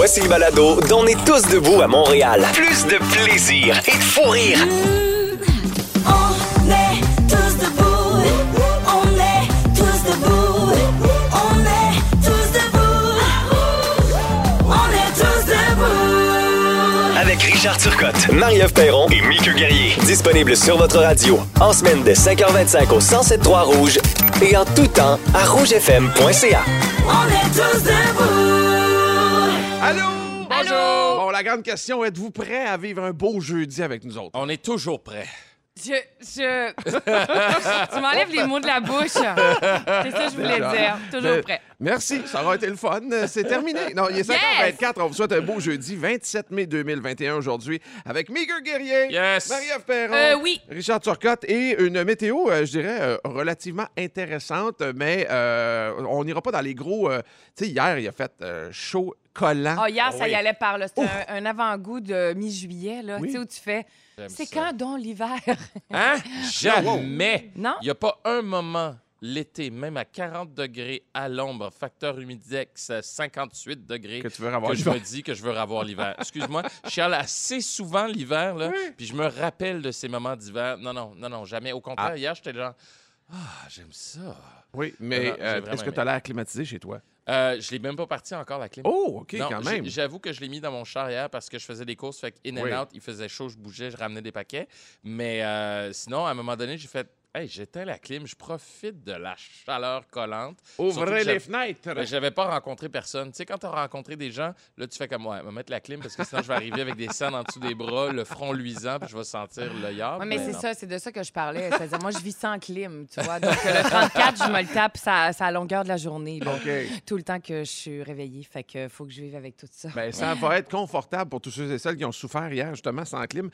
Voici le balado dont on est tous debout à Montréal. Plus de plaisir et de fou rire. On est tous debout. On est tous debout. On est tous debout. On est tous debout. Avec Richard Turcotte, Marie-Ève Perron et Mickey Guerrier. Disponible sur votre radio en semaine dès 5h25 au 107.3 Rouge et en tout temps à rougefm.ca. On est tous debout. Allô? Bonjour! Bon, la grande question, êtes-vous prêts à vivre un beau jeudi avec nous autres? On est toujours prêts. Tu m'enlèves les mots de la bouche. C'est ça que je voulais dire. Toujours prêt. Merci, ça aura été le fun. C'est terminé. Non, il est 5h24. On vous souhaite un beau jeudi, 27 mai 2021 aujourd'hui, avec Mickey Guerrier, Yes. Marie-Ève Perron, Oui. Richard Turcotte et une météo, je dirais, relativement intéressante, mais on n'ira pas dans les gros... tu sais, hier, il a fait chaud, collant. Oh, hier, ça oui. y allait par là. C'était un avant-goût de mi-juillet, là. Oui. Tu sais, où tu fais. J'aime C'est ça. quand donc l'hiver? Hein? Jamais. Non? Il n'y a pas un moment l'été, même à 40 degrés à l'ombre, facteur humidex 58 degrés, Que tu veux avoir que je l'hiver. me dis que je veux avoir l'hiver. Excuse-moi, je chiale assez souvent l'hiver, là, puis je me rappelle de ces moments d'hiver. Non, jamais. Au contraire, hier, j'étais genre, j'aime ça. Oui, mais Non, j'ai vraiment est-ce que tu as l'air climatisé chez toi? Je l'ai même pas parti encore, la clim. Oh, OK, Non, quand même. J'avoue que je l'ai mis dans mon char hier parce que je faisais des courses, fait in Oui. and out, il faisait chaud, je bougeais, je ramenais des paquets. Mais sinon, à un moment donné, j'ai fait, hey, j'éteins la clim, je profite de la chaleur collante. Surtout Ouvrez que les fenêtres. j'avais pas rencontré personne. Tu sais, quand tu as rencontré des gens, là, tu fais comme, ouais, on va mettre la clim parce que sinon, je vais arriver avec des cernes en dessous des bras, le front luisant, puis je vais sentir l'œillard. Oui, mais c'est non. ça, c'est de ça que je parlais. C'est-à-dire, moi, je vis sans clim, tu vois. Donc, le 34, je me le tape, ça à la longueur de la journée, là. OK. Tout le temps que je suis réveillée. Fait que faut que je vive avec tout ça. Ben, ça va être confortable pour tous ceux et celles qui ont souffert hier, justement, sans clim.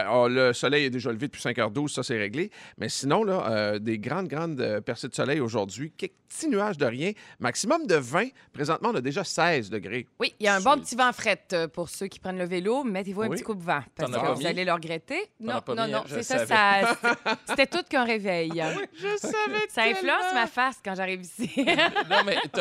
Le soleil est déjà levé depuis 5h12, ça, c'est réglé. Mais sinon, là, des grandes percées de soleil aujourd'hui. Quelques petits nuages de rien. Maximum de 20. Présentement, on a déjà 16 degrés. Oui, il y a un bon petit vent fret pour ceux qui prennent le vélo. Mettez-vous un Oui. petit coup de vent parce T'en as que pas vous mis? allez le regretter. T'en as Non, pas non, mis, non, hein? c'est Je ça. savais. C'était tout qu'un réveil. Je savais Ça influence ma face quand j'arrive ici. Non, mais t'as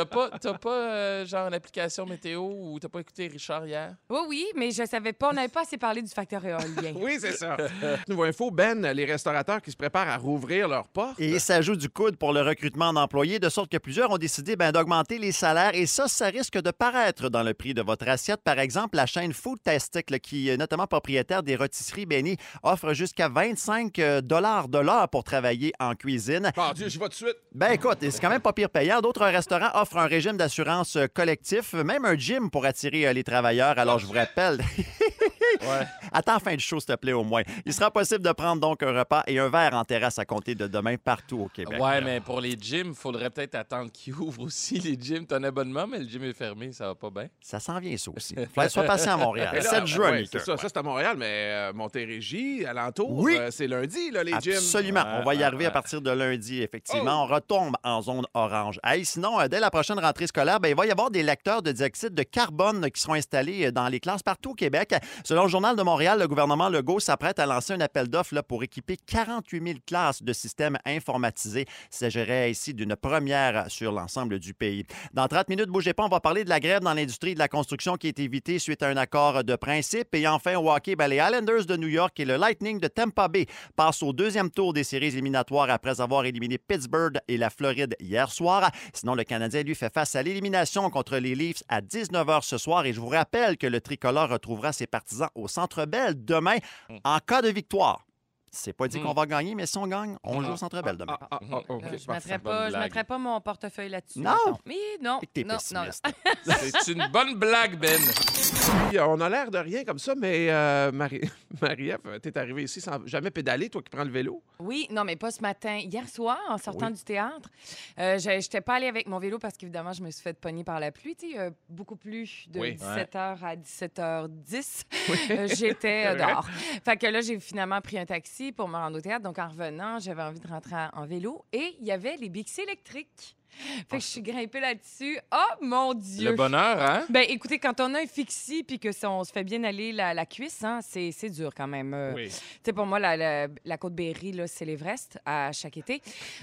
pas genre une application météo ou t'as pas écouté Richard hier? Oui, mais je savais pas. On n'avait pas assez parlé du facteur éolien. Oui, c'est ça. Nouveau info, Ben, les restaurateurs qui se préparent à rouvrir leurs portes. Et ça joue du coude pour le recrutement d'employés, de sorte que plusieurs ont décidé d'augmenter les salaires. Et ça risque de paraître dans le prix de votre assiette. Par exemple, la chaîne Foodtastic, là, qui est notamment propriétaire des rôtisseries Benny, offre jusqu'à 25 $ de l'heure pour travailler en cuisine. Mon Dieu, j'y vais tout de suite. Ben écoute, c'est quand même pas pire payant. D'autres restaurants offrent un régime d'assurance collectif, même un gym pour attirer les travailleurs. Alors, je vous rappelle... Ouais. Attends fin du show, s'il te plaît, au moins. Il sera possible de prendre donc un repas et un verre en terrasse à compter de demain partout au Québec. Ouais, mais pour les gyms, il faudrait peut-être attendre qu'ils ouvrent aussi les gyms. T'as un abonnement, mais le gym est fermé, ça va pas bien. Ça s'en vient, ça aussi. Faut sois patient à Montréal. Mais là, 7 juin, ouais, Mickey. c'est ça, c'est à Montréal, mais Montérégie, alentour, Oui. c'est lundi, là, les gyms. Absolument. On va y arriver à partir de lundi, effectivement. On retombe en zone orange. Hey, sinon, dès la prochaine rentrée scolaire, il va y avoir des lecteurs de dioxyde de carbone qui seront installés dans les classes partout au Québec. Selon le Journal de Montréal, le gouvernement Legault s'apprête à lancer un appel d'offres là, pour équiper 48 000 classes de systèmes informatisés. Il s'agirait ici d'une première sur l'ensemble du pays. Dans 30 minutes, bougez pas, on va parler de la grève dans l'industrie de la construction qui est évitée suite à un accord de principe. Et enfin, au hockey, les Islanders de New York et le Lightning de Tampa Bay passent au deuxième tour des séries éliminatoires après avoir éliminé Pittsburgh et la Floride hier soir. Sinon, le Canadien, lui, fait face à l'élimination contre les Leafs à 19h ce soir. Et je vous rappelle que le tricolore retrouvera ses partisans au Centre Bell demain en cas de victoire. C'est pas dit qu'on va gagner, mais si on gagne, on joue au Centre Bell demain. OK, Je parfait. bonne mettrais pas mon portefeuille là-dessus. Non. mettons. Mais non. Et que t'es non, non. pessimiste. C'est une bonne blague, Ben. Puis, on a l'air de rien comme ça, mais Marie-Ève, t'es arrivée ici sans jamais pédaler, toi qui prends le vélo. Oui, non, mais pas ce matin. Hier soir, en sortant Oui. du théâtre, je n'étais pas allée avec mon vélo parce qu'évidemment, je me suis fait pogner par la pluie. Tu sais, beaucoup plus de Oui. 17h à 17h10, j'étais dehors. Fait que là, j'ai finalement pris un taxi pour me rendre au théâtre. Donc, en revenant, j'avais envie de rentrer en vélo. Et il y avait les Bixi électriques. Fait que je suis grimpée là-dessus. Oh, mon Dieu! Le bonheur, hein? Ben, écoutez, quand on a un fixie puis que on se fait bien aller la cuisse, hein, c'est dur quand même. Oui. Tu sais, pour moi, la Côte-Berry, là, c'est l'Everest à chaque été.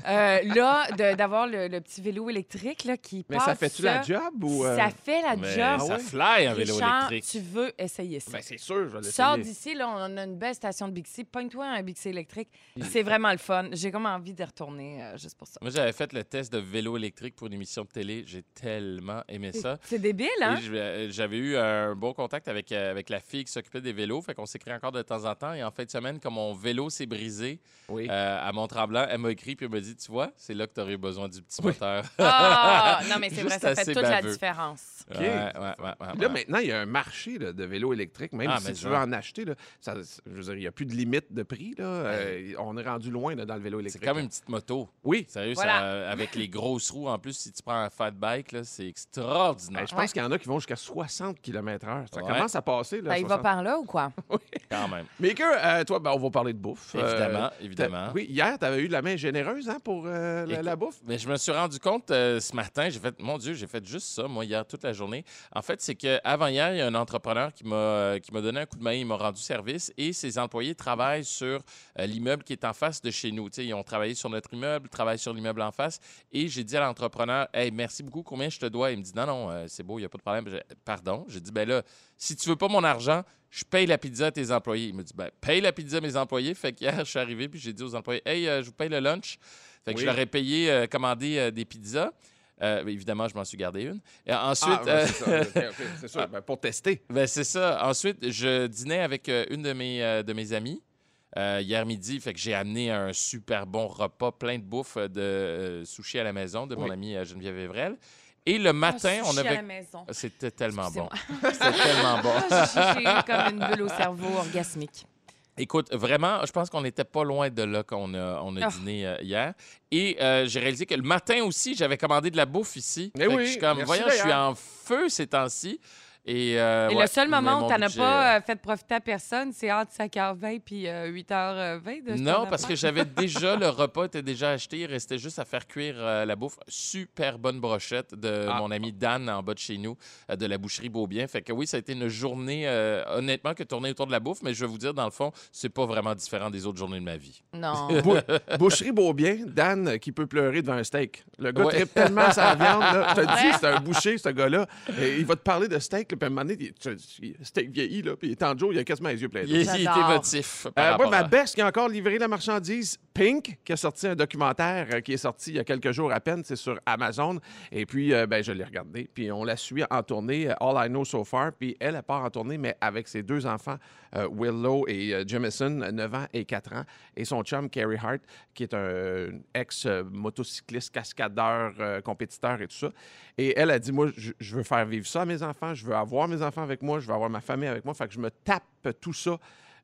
Là, d'avoir le petit vélo électrique là, qui Mais passe... ça fait-tu la job ou. Ça fait la Mais job. ça fly, un vélo Richard, électrique. tu veux essayer ça. Ben, c'est sûr, je vais Tu sors l'essayer. d'ici, là, on a une belle station de Bixi. Pogne-toi un Bixi électrique. C'est vraiment le fun. J'ai comme envie de retourner juste pour ça. Moi, j'avais fait le test de vélo électrique pour une émission de télé. J'ai tellement aimé ça. C'est débile, hein? Et j'avais eu un bon contact avec la fille qui s'occupait des vélos. Fait qu'on s'écrit encore de temps en temps. Et en fin de semaine, comme mon vélo s'est brisé Oui. à Mont-Tremblant, elle m'a écrit puis elle m'a dit, tu vois, c'est là que tu aurais besoin du petit moteur. Ah! Non, mais c'est Juste vrai, ça fait assez toute la baveux. différence. OK. Ouais. Là, maintenant, il y a un marché là, de vélos électriques. Même Ah, si mais tu ça. veux en acheter, là, je veux dire, il n'y a plus de limite de prix. Là. On est rendu loin là, dans le vélo C'est électrique. comme une petite moto. Oui. Sérieux, Voilà. avec les grosses roues, en plus, si tu prends un fat bike, là, c'est extraordinaire. Ben, je pense qu'il y en a qui vont jusqu'à 60 km/h. Ça Ouais. commence à passer. Là, Ben, il va 60. par là ou quoi? Quand même. Mais que, toi, ben, on va parler de bouffe. Évidemment. Oui, hier, tu avais eu la main généreuse hein, pour la bouffe. Mais je me suis rendu compte ce matin, mon Dieu, j'ai fait juste ça, moi, hier, toute la journée. En fait, c'est qu'avant hier, il y a un entrepreneur qui m'a donné un coup de main, il m'a rendu service et ses employés travaillent sur l'immeuble qui est en face de chez nous. Tu sais, ils ont travaillé sur notre immeuble, travaillent sur l'immeuble en face. Et j'ai dit à l'entrepreneur, hey, merci beaucoup, combien je te dois? Il me dit, non, c'est beau, il n'y a pas de problème. Pardon. J'ai dit, ben là, si tu veux pas mon argent, je paye la pizza à tes employés. Il me dit, ben, paye la pizza à mes employés. Fait qu'hier, je suis arrivé puis j'ai dit aux employés, hey, je vous paye le lunch. Fait que Oui. je leur ai payé, commandé des pizzas. Évidemment, je m'en suis gardé une. Et ensuite, c'est ça. OK, c'est ça. Ben, pour tester. ben, c'est ça. Ensuite, je dînais avec une de mes amies. Hier midi, fait que j'ai amené un super bon repas plein de bouffe de sushi à la maison de mon amie Geneviève Evrel. Et le matin, on à la avait... maison. C'était tellement bon. Excusez-moi. C'était tellement bon. J'ai eu comme une bulle au cerveau orgasmique. Écoute, vraiment, je pense qu'on n'était pas loin de là qu'on a dîné hier. Et j'ai réalisé que le matin aussi, j'avais commandé de la bouffe ici. Mais Fait que oui, je suis comme, merci voyons, je suis d'ailleurs. en feu ces temps-ci. Et, Et ouais, le seul mais moment mon où tu n'as budget, pas fait profiter à personne, c'est entre 5h20 puis 8h20 de ce Non, temps parce que d'affaires. j'avais déjà, le repas était déjà acheté. Il restait juste à faire cuire la bouffe. Super bonne brochette de mon ami Dan en bas de chez nous, de la boucherie Beaubien. Fait que oui, ça a été une journée, honnêtement, que tournée autour de la bouffe. Mais je vais vous dire, dans le fond, c'est pas vraiment différent des autres journées de ma vie. Non. Boucherie Beaubien, Dan qui peut pleurer devant un steak. Le gars Ouais. trippe tellement sa viande. Là. Je te dis, c'est un boucher, ce gars-là. Et il va te parler de steak. Là, puis à un moment donné, steak vieilli, là, puis il est en jour, il a quasiment les yeux pleins d'eau. Il est J'adore. émotif. Moi, ma best qui a encore livré la marchandise, Pink, qui a sorti un documentaire qui est sorti il y a quelques jours à peine, c'est sur Amazon. Et puis, je l'ai regardé. Puis on la suit en tournée, All I Know So Far. Puis elle part en tournée, mais avec ses deux enfants, Willow et Jamison, 9 ans et 4 ans. Et son chum, Carrie Hart, qui est un ex-motocycliste, cascadeur, compétiteur et tout ça. Et elle a dit, moi, je veux faire vivre ça à mes enfants. Je veux avoir mes enfants avec moi. Je veux avoir ma famille avec moi. Fait que je me tape tout ça.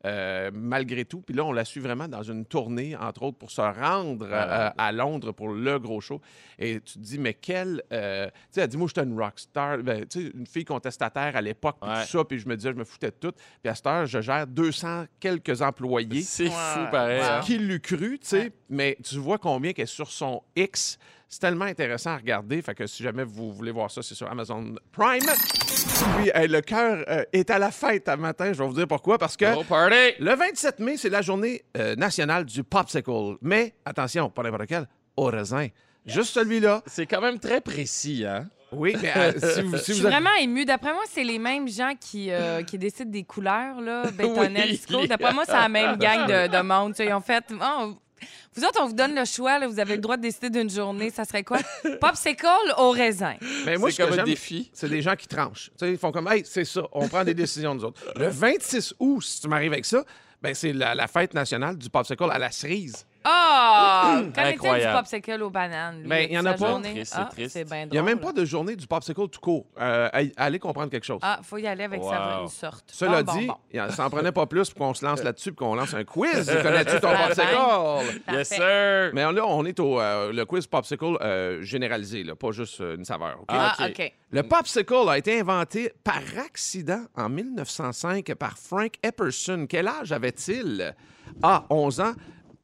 Malgré tout. Puis là, on la suit vraiment dans une tournée, entre autres, pour se rendre à Londres pour le gros show. Et tu te dis, mais quelle... tu sais, elle dit, moi, j'étais une rockstar. Ben, tu sais, une fille contestataire à l'époque, puis Ouais. tout ça. Puis je me disais, je me foutais de tout. Puis à cette heure, je gère 200 quelques employés. C'est fou, pareil. hein? Qui l'eût cru, tu sais. Mais tu vois combien qu'elle est sur son X. C'est tellement intéressant à regarder. Fait que si jamais vous voulez voir ça, c'est sur Amazon Prime. Puis le cœur est à la fête ce matin. Je vais vous dire pourquoi. Parce que Gros party! le 27 mai, c'est la journée nationale du popsicle. Mais, attention, pas n'importe quel, au raisin. Juste celui-là. C'est quand même très précis, hein? Oui, mais si vous... Je suis vraiment émue. D'après moi, c'est les mêmes gens qui décident des couleurs, là, Bétonnel, Oui. Disco. D'après moi, c'est la même gang de monde. Tu sais, ils ont fait... Oh, vous autres, on vous donne le choix. Là, vous avez le droit de décider d'une journée. Ça serait quoi? Popsicle au raisin. Mais moi, C'est ce que comme un j'aime, défi. c'est des gens qui tranchent. Tu sais, ils font comme, hey, c'est ça, on prend des décisions, nous autres. Le 26 août, si tu m'arrives avec ça, ben, c'est la fête nationale du popsicle à la cerise. Ah! Qu'en est-il du Incroyable. popsicle aux bananes? lui? Ben, il y en a Sa pas. journée? Triste, Ah, c'est triste. c'est bien drôle. Il n'y a même pas de journée du popsicle tout court. Allez comprendre quelque chose. Ah, faut y aller avec sa Wow. sorte. Cela Bon, dit, bon. ça n'en prenait pas plus pour qu'on se lance là-dessus et qu'on lance un quiz. Connais-tu ton popsicle? Yes, sir! Mais là, on est au le quiz popsicle généralisé, là, pas juste une saveur. OK? Ah, OK. OK. Le popsicle a été inventé par accident en 1905 par Frank Epperson. Quel âge avait-il? A, 11 ans.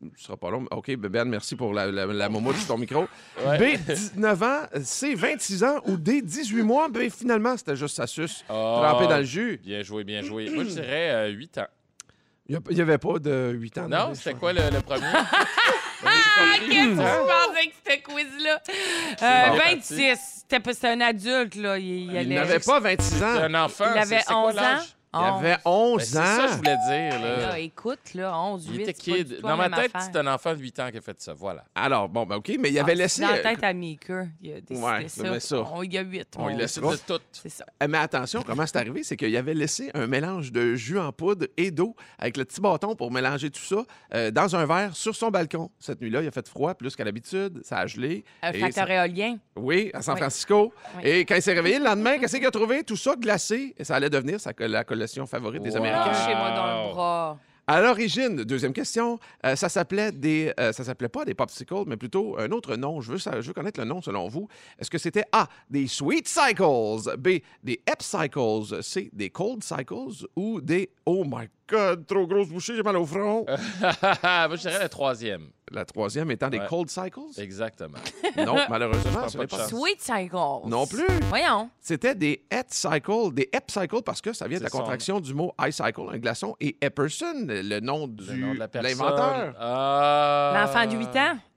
Ce sera pas long. OK, Ben, merci pour la momoute sur ton micro. Ouais. B, 19 ans. C, 26 ans. Ou D, 18 mois. Ben, finalement, c'était juste sa suce trempée dans le jus. Bien joué, bien joué. Moi, je dirais 8 ans. Il n'y avait pas de 8 ans. Non, c'était quoi le premier? Qu'est-ce que tu pensais que c'était quiz-là? bon, 26. C'était un adulte, là. Il Il n'avait pas 26 ans. C'est un enfant. Il avait c'est quoi 11 ans. l'âge? Il avait Ben, 11 c'est ans. ça que je voulais dire. Là. Là, écoute, là, 11, 8, Il était c'est pas du kid. tout Dans la ma même tête, affaire. c'est un enfant de 8 ans qui a fait ça. Voilà. Alors, bon, ben OK, mais il avait laissé... Dans la tête à Meeker, il a décidé Ouais, ça. mais ça, Il y a 8. on y mon laisse Dieu. pas. De tout. C'est ça. Mais attention, comment c'est arrivé? C'est qu'il avait laissé un mélange de jus en poudre et d'eau avec le petit bâton pour mélanger tout ça dans un verre sur son balcon. Cette nuit-là, il a fait froid plus qu'à l'habitude. Ça a gelé. Un Et facteur éolien. Oui, à San Oui. Francisco. Oui. Et quand il s'est réveillé le lendemain, qu'est-ce qu'il a trouvé? Tout ça glacé. Et ça allait devenir la collation favorite des Wow. Américains. Chez-moi dans le bras. À l'origine, deuxième question, ça s'appelait pas des popsicles, mais plutôt un autre nom. Je veux connaître le nom selon vous. Est-ce que c'était A, des sweet cycles, B, des ep cycles, C, des cold cycles ou des oh my god, trop grosse bouchée, j'ai mal au front. Moi, je dirais la troisième. La troisième étant des Ouais. cold cycles? Exactement. Non, malheureusement, prends ce pas n'est de pas chance. ça. Sweet Cycles. Non plus. Voyons. C'était des ep cycles parce que ça vient de la C'est son- contraction du mot iCycle, un glaçon, et Epperson, le nom Le nom de la personne. l'inventeur. L'enfant de 8 ans.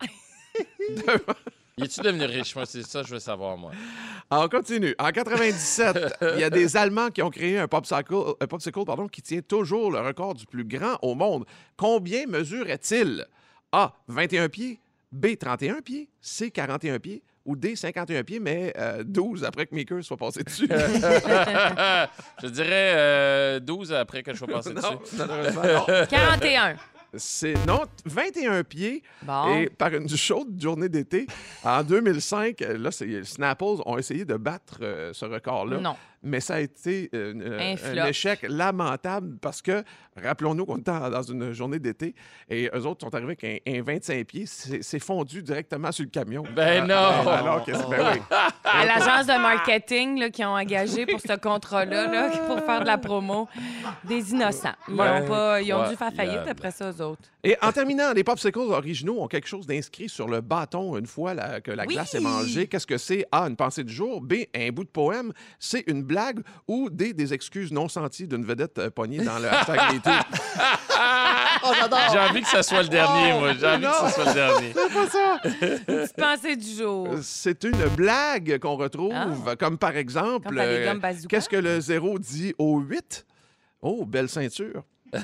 Il est-tu devenu riche? Moi, c'est ça que je veux savoir, moi. On continue. En 97, il y a des Allemands qui ont créé un popsicle qui tient toujours le record du plus grand au monde. Combien mesurait-il? A, 21 pieds, B, 31 pieds, C, 41 pieds ou D, 51 pieds, mais 12 après que Meeker soit passé dessus. Je dirais 12 après que je sois passé dessus. Non, malheureusement, non. 41. Non, 21 pieds. Bon. Et par une chaude journée d'été, en 2005, là, Snapples ont essayé de battre ce record-là. Non. Mais ça a été Un un flop. échec lamentable parce que, rappelons-nous qu'on était dans une journée d'été et eux autres sont arrivés avec un 25 pieds. C'est fondu directement sur le camion. Ben non! Alors que ben oui. À l'agence de marketing là, qui ont engagé pour ce contrat-là, là, pour faire de la promo, des innocents. Ils ont dû faire faillite après ça, eux autres. Et en terminant, les popsicles originaux ont quelque chose d'inscrit sur le bâton une fois que la Oui! glace est mangée. Qu'est-ce que c'est? A, une pensée du jour. B, un bout de poème. C, une blague. Ou D, des excuses non senties d'une vedette pognée dans le hashtag MeToo. J'ai envie que ce soit le dernier, moi. J'ai envie que ce soit le dernier. C'est pas ça! Petite pensée du jour. C'est une blague qu'on retrouve, comme par exemple, Comme dans les gommes bazooka. qu'est-ce que le 0 dit au 8? Oh, belle ceinture.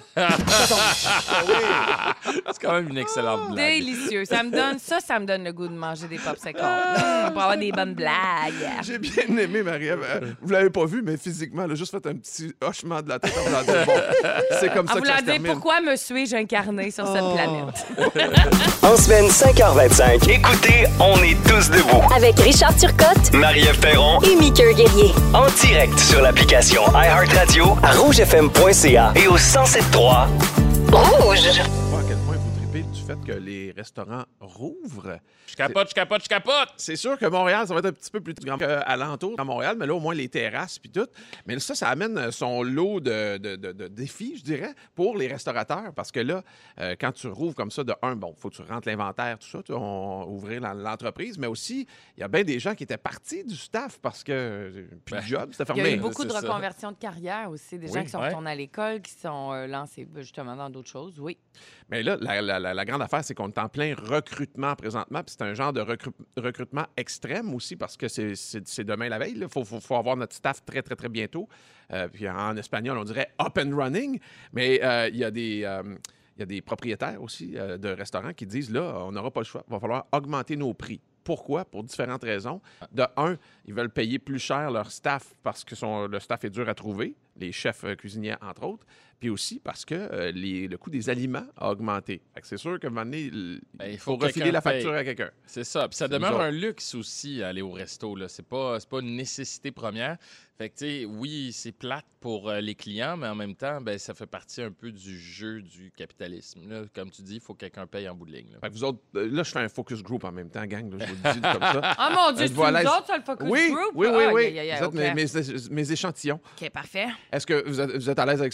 C'est quand même une excellente blague. Délicieux. Ça me donne le goût de manger des popsicles. Pour avoir des bonnes blagues. J'ai bien aimé, Marie-Ève. Vous l'avez pas vu, mais physiquement, elle a juste fait un petit hochement de la tête en voulant dire, bon, c'est comme En ça que ça voulant se dire termine. pourquoi me suis-je incarné sur cette planète. En semaine 5h25, écoutez, on est tous debout. Avec Richard Turcotte Marie-Ève Perron et Mickey Guerrier. en direct sur l'application iHeartRadio à rougefm.ca et au 107.3. Rouge. Je sais pas à quel point vous tripez du fait que les restaurants rouvrent. Je capote! C'est sûr que Montréal, ça va être un petit peu plus grand qu'alentour à Montréal, mais là, au moins, les terrasses puis tout. Mais ça amène son lot de défis, je dirais, pour les restaurateurs. Parce que là, quand tu rouvres comme ça, il faut que tu rentres l'inventaire, tout ça, ouvrir l'entreprise. Mais aussi, il y a bien des gens qui étaient partis du staff parce que plus de job, c'était Il y a fermé. eu beaucoup de c'est ça. reconversions de carrière aussi. Des gens qui sont ouais. retournés à l'école, qui sont lancés justement dans d'autres choses. Oui. Mais là, la grande affaire, c'est qu'on est en plein recrutement présentement. Puis c'est un genre de recrutement extrême aussi parce que c'est demain la veille. Il faut avoir notre staff très, très, très bientôt. Puis en espagnol, on dirait up and running. Mais il y a des propriétaires aussi de restaurants qui disent, là, on n'aura pas le choix. Il va falloir augmenter nos prix. Pourquoi? Pour différentes raisons. De un, ils veulent payer plus cher leur staff parce que le staff est dur à trouver, les chefs cuisiniers, entre autres. Puis aussi parce que le coût des aliments a augmenté. Fait que c'est sûr qu'à un moment donné, il faut que refiler quelqu'un la facture paye. à quelqu'un. C'est ça. Puis ça C'est demeure nous autres. un luxe aussi, aller au resto. Là. C'est pas une nécessité première. Fait que, tu sais, oui, c'est plate pour les clients, mais en même temps, ben, ça fait partie un peu du jeu du capitalisme. Là. Comme tu dis, il faut que quelqu'un paye en bout de ligne. Là. Fait que vous autres, là, je fais un focus group en même temps, gang. Là, je vous le dis comme ça. Ah mon Dieu, c'est Voilà. nous autres, ça, le focus Oui, group? oui. Ah, Vous aïe, aïe, aïe, êtes OK. mes échantillons. OK, parfait. Est-ce que vous êtes à l'aise avec ça, là,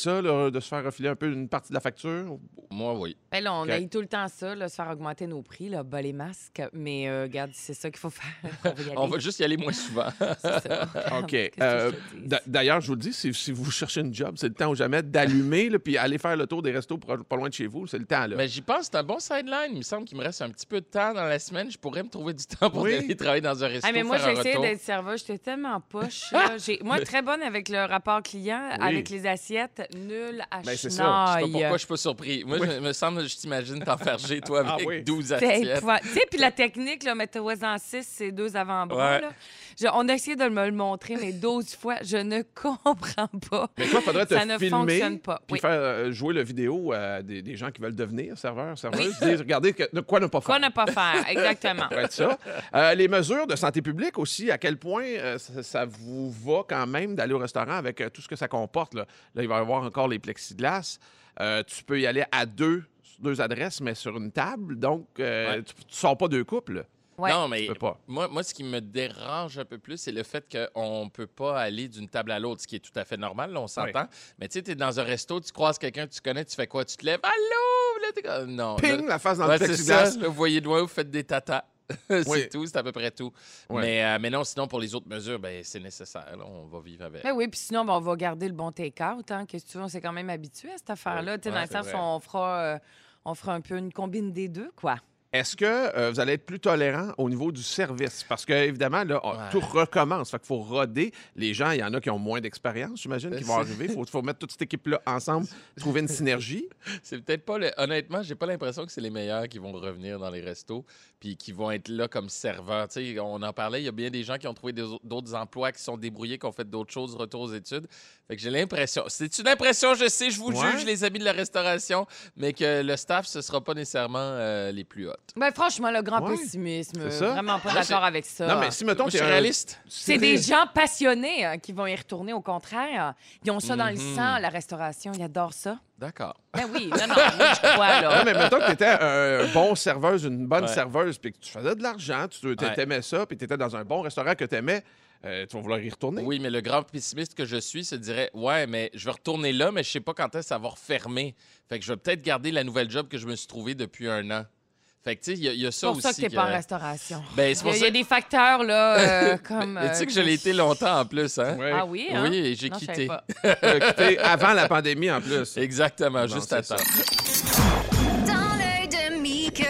de se faire refiler un peu une partie de la facture? Moi, oui. Ben là, on OK. a eu tout le temps ça, là, se faire augmenter nos prix, là, bas les masques. Mais regarde, c'est ça qu'il faut faire. On va y aller. On va juste y aller moins souvent. C'est ça. OK. Qu'est-ce que je te dis? D'ailleurs, je vous le dis, si vous cherchez une job, c'est le temps ou jamais d'allumer là, puis aller faire le tour des restos pas loin de chez vous. C'est le temps, là. Mais j'y pense, c'est un bon sideline. Il me semble qu'il me reste un petit peu de temps dans la semaine. Je pourrais me trouver du temps pour Oui. aller travailler dans un resto. Ah, mais moi, faire j'ai un essayé retour. d'être serveuse. J'étais tellement poche. Là. Moi, très bonne avec le rapport client, avec les assiettes, nul à Ben, c'est ça. Je sais pas chenaille. pourquoi je suis pas surpris. Moi, je me semble, je t'imagine t'enferger, toi, avec Ah oui. 12 C'est assiettes. épouvantable. Tu sais, puis la technique, là, mettez-en 6, c'est 2 avant-bras. Ouais. là. On a essayé de me le montrer, mais 12 fois, je ne comprends pas. Mais toi, il faudrait te Ça ne filmer fonctionne pas. puis Oui. faire jouer la vidéo à des gens qui veulent devenir serveurs, serveuses. Dire, regardez de quoi ne pas faire. Quoi ne pas faire, exactement. Ça va être ça. Les mesures de santé publique aussi, à quel point ça vous va quand même d'aller au restaurant avec tout ce que ça comporte. Là, il va y avoir encore les plexiglas. Tu peux y aller à deux adresses, mais sur une table. Donc, Ouais. tu sors pas deux couples. Là. Ouais. Non, mais Tu peux pas. moi, ce qui me dérange un peu plus, c'est le fait qu'on ne peut pas aller d'une table à l'autre, ce qui est tout à fait normal, là, on s'entend. Mais tu sais, tu es dans un resto, tu croises quelqu'un que tu connais, tu fais quoi? Tu te lèves, allô? Là, t'es comme, non. Ping, là- la face dans Ouais, le c'est plexiglas. ça. Là, vous voyez de loin, vous faites des tatas. C'est Oui. tout, c'est à peu près tout. Ouais. Mais non, sinon, pour les autres mesures, ben, c'est nécessaire. Là, on va vivre avec. Ben oui, puis sinon, ben, on va garder le bon take-out. Hein. Qu'est-ce que tu veux? On s'est quand même habitué à cette affaire-là. Tu sais, Ouais, dans le c'est sens vrai. où on fera un peu une combine des deux, quoi. Est-ce que vous allez être plus tolérant au niveau du service? Parce que, évidemment, là, tout recommence. Fait qu'il faut roder. Les gens, il y en a qui ont moins d'expérience, j'imagine, qui vont arriver. Il faut mettre toute cette équipe-là ensemble, trouver une synergie. C'est peut-être pas le... Honnêtement, j'ai pas l'impression que c'est les meilleurs qui vont revenir dans les restos puis qui vont être là comme serveurs. Tu sais, on en parlait, il y a bien des gens qui ont trouvé d'autres emplois, qui sont débrouillés, qui ont fait d'autres choses, retour aux études. Fait que j'ai l'impression... C'est une impression, je sais, je vous Ouais. juge, les amis de la restauration, mais que le staff, ce sera pas nécessairement les plus hautes. Ben franchement, le grand Ouais, pessimisme, c'est ça. vraiment pas Moi, d'accord avec ça. Non, mais si, mettons, Moi, je t'es suis un... réaliste. C'est des gens passionnés qui vont y retourner, au contraire. Ils ont ça dans le Mhm. sang, la restauration. Ils adorent ça. D'accord. Ben oui, non, moi, je crois, Non, là. mais mettons que tu étais un bon serveuse, une bonne Ouais. serveuse, puis que tu faisais de l'argent, tu aimais ça, puis tu étais dans un bon restaurant que tu aimais, tu vas vouloir y retourner. Oui, mais le grand pessimiste que je suis se dirait ouais, mais je vais retourner là, mais je sais pas quand est-ce que ça va refermer. Fait que je vais peut-être garder la nouvelle job que je me suis trouvé depuis 1 an. Fait que, tu sais, il y a C'est ça pour aussi. ça que t'es pas en restauration. Ben, c'est pour Il y ça a des facteurs, là, comme... Mais tu sais que je l'ai été longtemps en plus, hein? Ouais. Ah oui, hein? Oui, et j'ai Non, je quitté. savais pas. Quitté avant la pandémie, en plus. Exactement, Non, juste c'est à ça. temps. Dans l'œil de Mickey,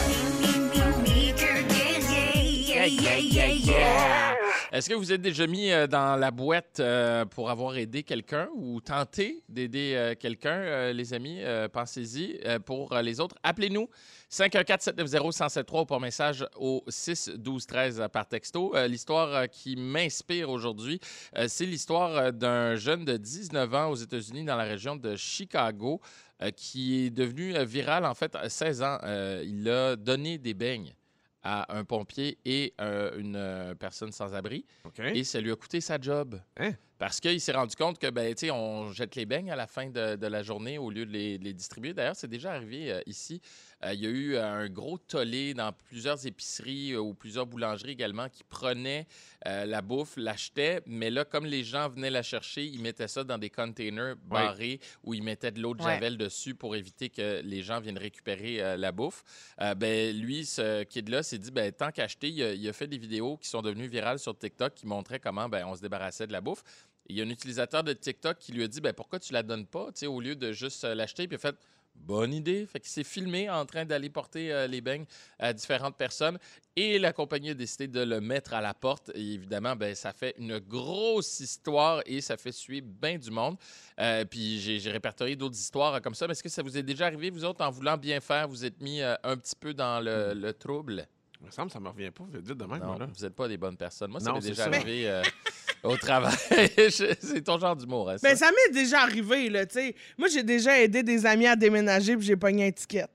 Mickey guerrier. Est-ce que vous êtes déjà mis dans la boîte pour avoir aidé quelqu'un ou tenté d'aider quelqu'un, les amis? Pensez-y. Pour les autres, appelez-nous 514-790-1073 ou par message au 6-12-13 par texto. L'histoire qui m'inspire aujourd'hui, c'est l'histoire d'un jeune de 19 ans aux États-Unis dans la région de Chicago qui est devenu viral, en fait, à 16 ans. Il a donné des beignes à un pompier et une personne sans-abri. OK. Et ça lui a coûté sa job. Hein? Parce qu'il s'est rendu compte que, ben, tu sais, on jette les beignes à la fin de la journée au lieu de les distribuer. D'ailleurs, c'est déjà arrivé ici. Il y a eu un gros tollé dans plusieurs épiceries ou plusieurs boulangeries également qui prenaient la bouffe, l'achetaient, mais là, comme les gens venaient la chercher, ils mettaient ça dans des containers barrés où ils mettaient de l'eau de javel dessus pour éviter que les gens viennent récupérer la bouffe. Ben, lui, ce kid-là s'est dit, ben, tant qu'acheter, il a fait des vidéos qui sont devenues virales sur TikTok qui montraient comment ben, on se débarrassait de la bouffe. Il y a un utilisateur de TikTok qui lui a dit ben, pourquoi tu la donnes pas, tu sais, au lieu de juste l'acheter. Puis il a fait bonne idée. Fait qu'il s'est filmé en train d'aller porter les beignes à différentes personnes. Et la compagnie a décidé de le mettre à la porte. Et évidemment, ben, ça fait une grosse histoire et ça fait suer bien du monde. Puis j'ai répertorié d'autres histoires comme ça. Mais est-ce que ça vous est déjà arrivé, vous autres, en voulant bien faire, vous êtes mis un petit peu dans le trouble? Il me semble que ça me revient pas. Vous le dites de même, Non, moi, là. vous n'êtes pas des bonnes personnes. Moi, ça Non, m'est c'est déjà ça. arrivé au travail. C'est ton genre d'humour, hein, ça? Ben, ça m'est déjà arrivé, là, tu sais. Moi, j'ai déjà aidé des amis à déménager puis j'ai pogné une étiquette.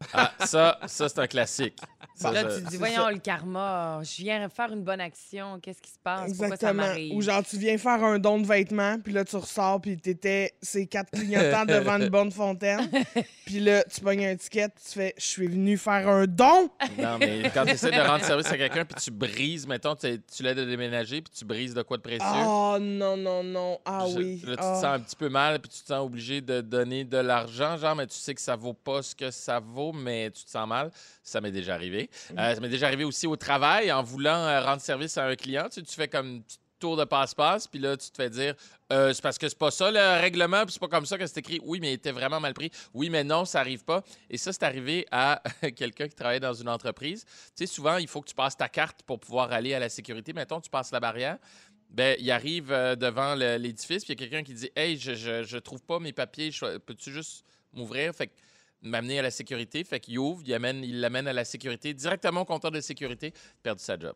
Ah, ça c'est un classique. Ça, Là, ça- tu te dis, voyons, le karma, je viens faire une bonne action, qu'est-ce qui se passe? Pourquoi ça Exactement. m'arrive? Ou genre, tu viens faire un don de vêtements, puis là, tu ressors, puis t'étais ces 4 clignotants devant une bonne fontaine. Puis là, tu pognes un ticket, puis tu fais « Je suis venu faire un don! Non, mais quand tu essaies de rendre service à quelqu'un puis tu brises, mettons, tu l'aides à déménager puis tu brises de quoi de précieux. » Oh non, non, non. Ah oui. Là, tu te Ah. sens un petit peu mal puis tu te sens obligé de donner de l'argent, genre, mais tu sais que ça vaut pas ce que ça vaut, mais tu te sens mal. Ça m'est déjà arrivé. Ça m'est déjà arrivé aussi au travail en voulant rendre service à un client. Tu sais, tu fais comme un petit tour de passe-passe, puis là, tu te fais dire c'est parce que c'est pas ça le règlement, puis c'est pas comme ça que c'est écrit. Oui, mais il était vraiment mal pris. Oui, mais non, ça arrive pas. Et ça, c'est arrivé à quelqu'un qui travaillait dans une entreprise. Tu sais, souvent, il faut que tu passes ta carte pour pouvoir aller à la sécurité. Mettons, tu passes la barrière. Ben, il arrive devant l'édifice, puis il y a quelqu'un qui dit Hey, je trouve pas mes papiers, peux-tu juste m'ouvrir? Fait que m'amener à la sécurité. Fait qu'il ouvre, il l'amène à la sécurité, directement au compteur de sécurité, perdu sa job.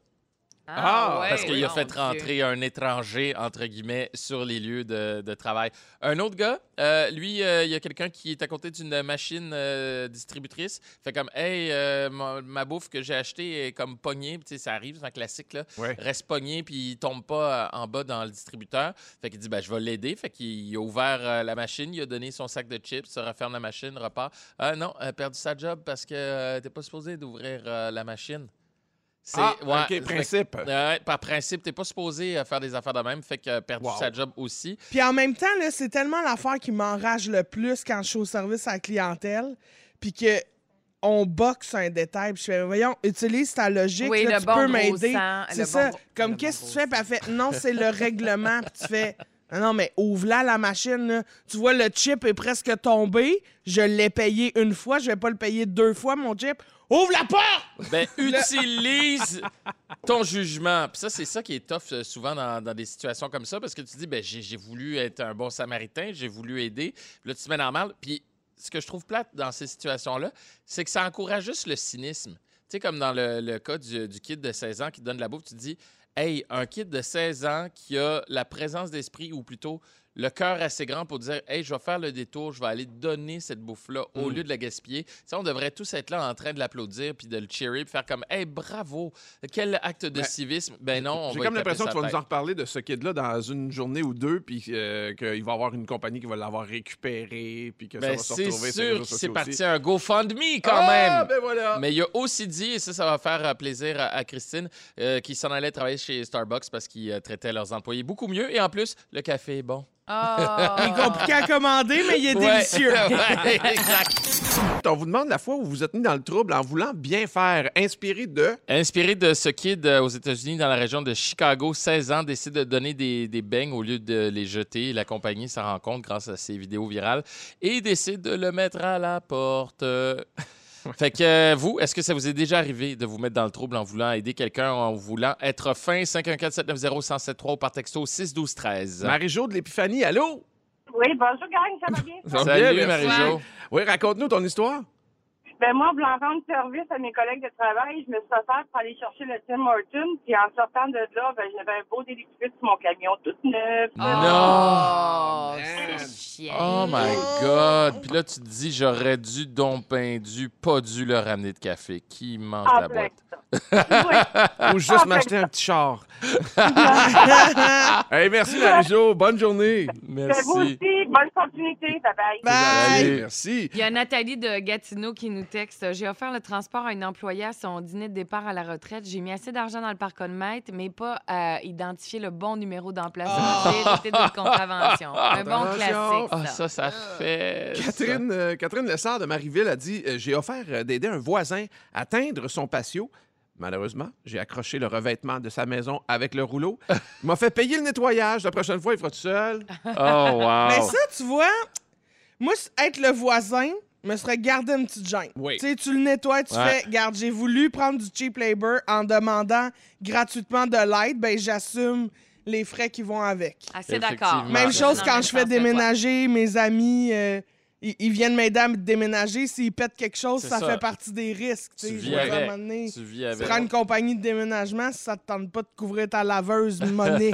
Ouais, Parce qu'il a mon fait Dieu. rentrer un étranger, entre guillemets, sur les lieux de travail. Un autre gars, lui, il y a quelqu'un qui est à côté d'une machine distributrice. Fait comme, hey, ma bouffe que j'ai achetée est comme pognée. Tu sais, ça arrive, c'est un classique, là. Ouais. Reste pogné, puis il tombe pas en bas dans le distributeur. Fait qu'il dit, ben, je vais l'aider. Fait qu'il a ouvert la machine, il a donné son sac de chips, se referme la machine, repart. Non, perdu sa job parce que t'es pas supposé d'ouvrir la machine. C'est, OK, principe. par principe, t'es pas supposé faire des affaires de même, fait que perdu sa job aussi. Puis en même temps, là, c'est tellement l'affaire qui m'enrage le plus quand je suis au service à la clientèle, puis que on boxe un détail, puis je fais, voyons, utilise ta logique, Oui, là, le tu bon peux gros m'aider. sang, C'est le ça. bon- Comme, le qu'est-ce bon que tu gros fais? Puis elle fait, non, c'est le règlement, puis tu fais... Non, mais ouvre-la la machine. Là. Tu vois, le chip est presque tombé. Je l'ai payé une fois. Je vais pas le payer 2 fois, mon chip. Ouvre la porte! Ben, utilise ton jugement. Puis ça, c'est ça qui est tough souvent dans des situations comme ça, parce que tu dis, ben, j'ai voulu être un bon samaritain, j'ai voulu aider. Puis là, tu te mets normal. Puis ce que je trouve plate dans ces situations-là, c'est que ça encourage juste le cynisme. Tu sais, comme dans le cas du kid de 16 ans qui te donne la bouffe, tu te dis, hey, un kid de 16 ans qui a la présence d'esprit, ou plutôt le cœur assez grand pour dire, hey, je vais faire le détour, je vais aller donner cette bouffe-là au lieu de la gaspiller. Tu sais, on devrait tous être là en train de l'applaudir puis de le cheerer puis faire comme, hey, bravo, quel acte de civisme. Ben non, on J'ai va comme y taper l'impression que sa tu vas nous tête. en reparler de ce kid-là dans une journée ou deux, puis qu'il va y avoir une compagnie qui va l'avoir récupéré, puis que ça Ben, va se c'est retrouver sur les sûr réseaux qu'il s'est sociaux parti aussi. un GoFundMe quand Ah, même. ben voilà! Mais il a aussi dit, et ça va faire plaisir à Christine, qu'il s'en allait travailler chez Starbucks parce qu'ils traitaient leurs employés beaucoup mieux. Et en plus, le café est bon. Ah. Il est compliqué à commander, mais il est Ouais. délicieux. Ouais, exact. On vous demande la fois où vous êtes mis dans le trouble en voulant bien faire, inspiré de... Inspiré de ce kid aux États-Unis, dans la région de Chicago, 16 ans, décide de donner des beignes au lieu de les jeter. La compagnie s'en rend compte grâce à ses vidéos virales et décide de le mettre à la porte. Fait que vous, est-ce que ça vous est déjà arrivé de vous mettre dans le trouble en voulant aider quelqu'un, en voulant être fin? 514-790-1073 ou par texto 612-13. Marie-Jo de l'Épiphanie, allô? Oui, bonjour, gang, ça va bien? Ça va bien, Salut, merci. Marie-Jo. Oui, raconte-nous ton histoire. Ben moi, en voulant rendre service à mes collègues de travail, je me suis offert pour aller chercher le Tim Hortons. Puis en sortant de là, ben, j'avais un beau délicat sur mon camion tout neuf. Oh, Man. c'est chiant. Oh my God! Puis là, tu te dis, j'aurais dû, pas dû leur ramener de café. Qui mange Ah, la plein boîte? Oui. Ou juste Ah, m'acheter un petit char. Hey, merci Marie-Jo, bonne journée. Ben, vous Merci. aussi, bonne continuité. Bye-bye. Bye! Salut. Merci. Il y a Nathalie de Gatineau qui nous texte. J'ai offert le transport à une employée à son dîner de départ à la retraite. J'ai mis assez d'argent dans le parcomètre, mais pas à identifier le bon numéro d'emplacement. J'ai hérité d'une contravention. Un bon Attention. classique, Ah, ça. ça fait... Catherine Lessard de Marieville a dit J'ai offert d'aider un voisin à teindre son patio. Malheureusement, j'ai accroché le revêtement de sa maison avec le rouleau. Il m'a fait payer le nettoyage. La prochaine fois, il fera tout seul. Oh, wow! Mais ça, tu vois, moi, être le voisin, me serait gardé une petite gêne. Oui. Tu sais, tu le nettoies, tu Ouais. fais, garde, j'ai voulu prendre du cheap labor en demandant gratuitement de l'aide, ben j'assume les frais qui vont avec. Assez d'accord. Effectivement. Même Ouais. chose Dans quand le je sens fais que toi. déménager mes amis ils viennent m'aider à me déménager. S'ils pètent quelque chose, C'est ça ça. fait partie des risques. Tu Je vis veux dire, à un avec. moment donné, Tu vis tu avec. prends une compagnie de déménagement si ça te tente pas de couvrir ta laveuse, Monique.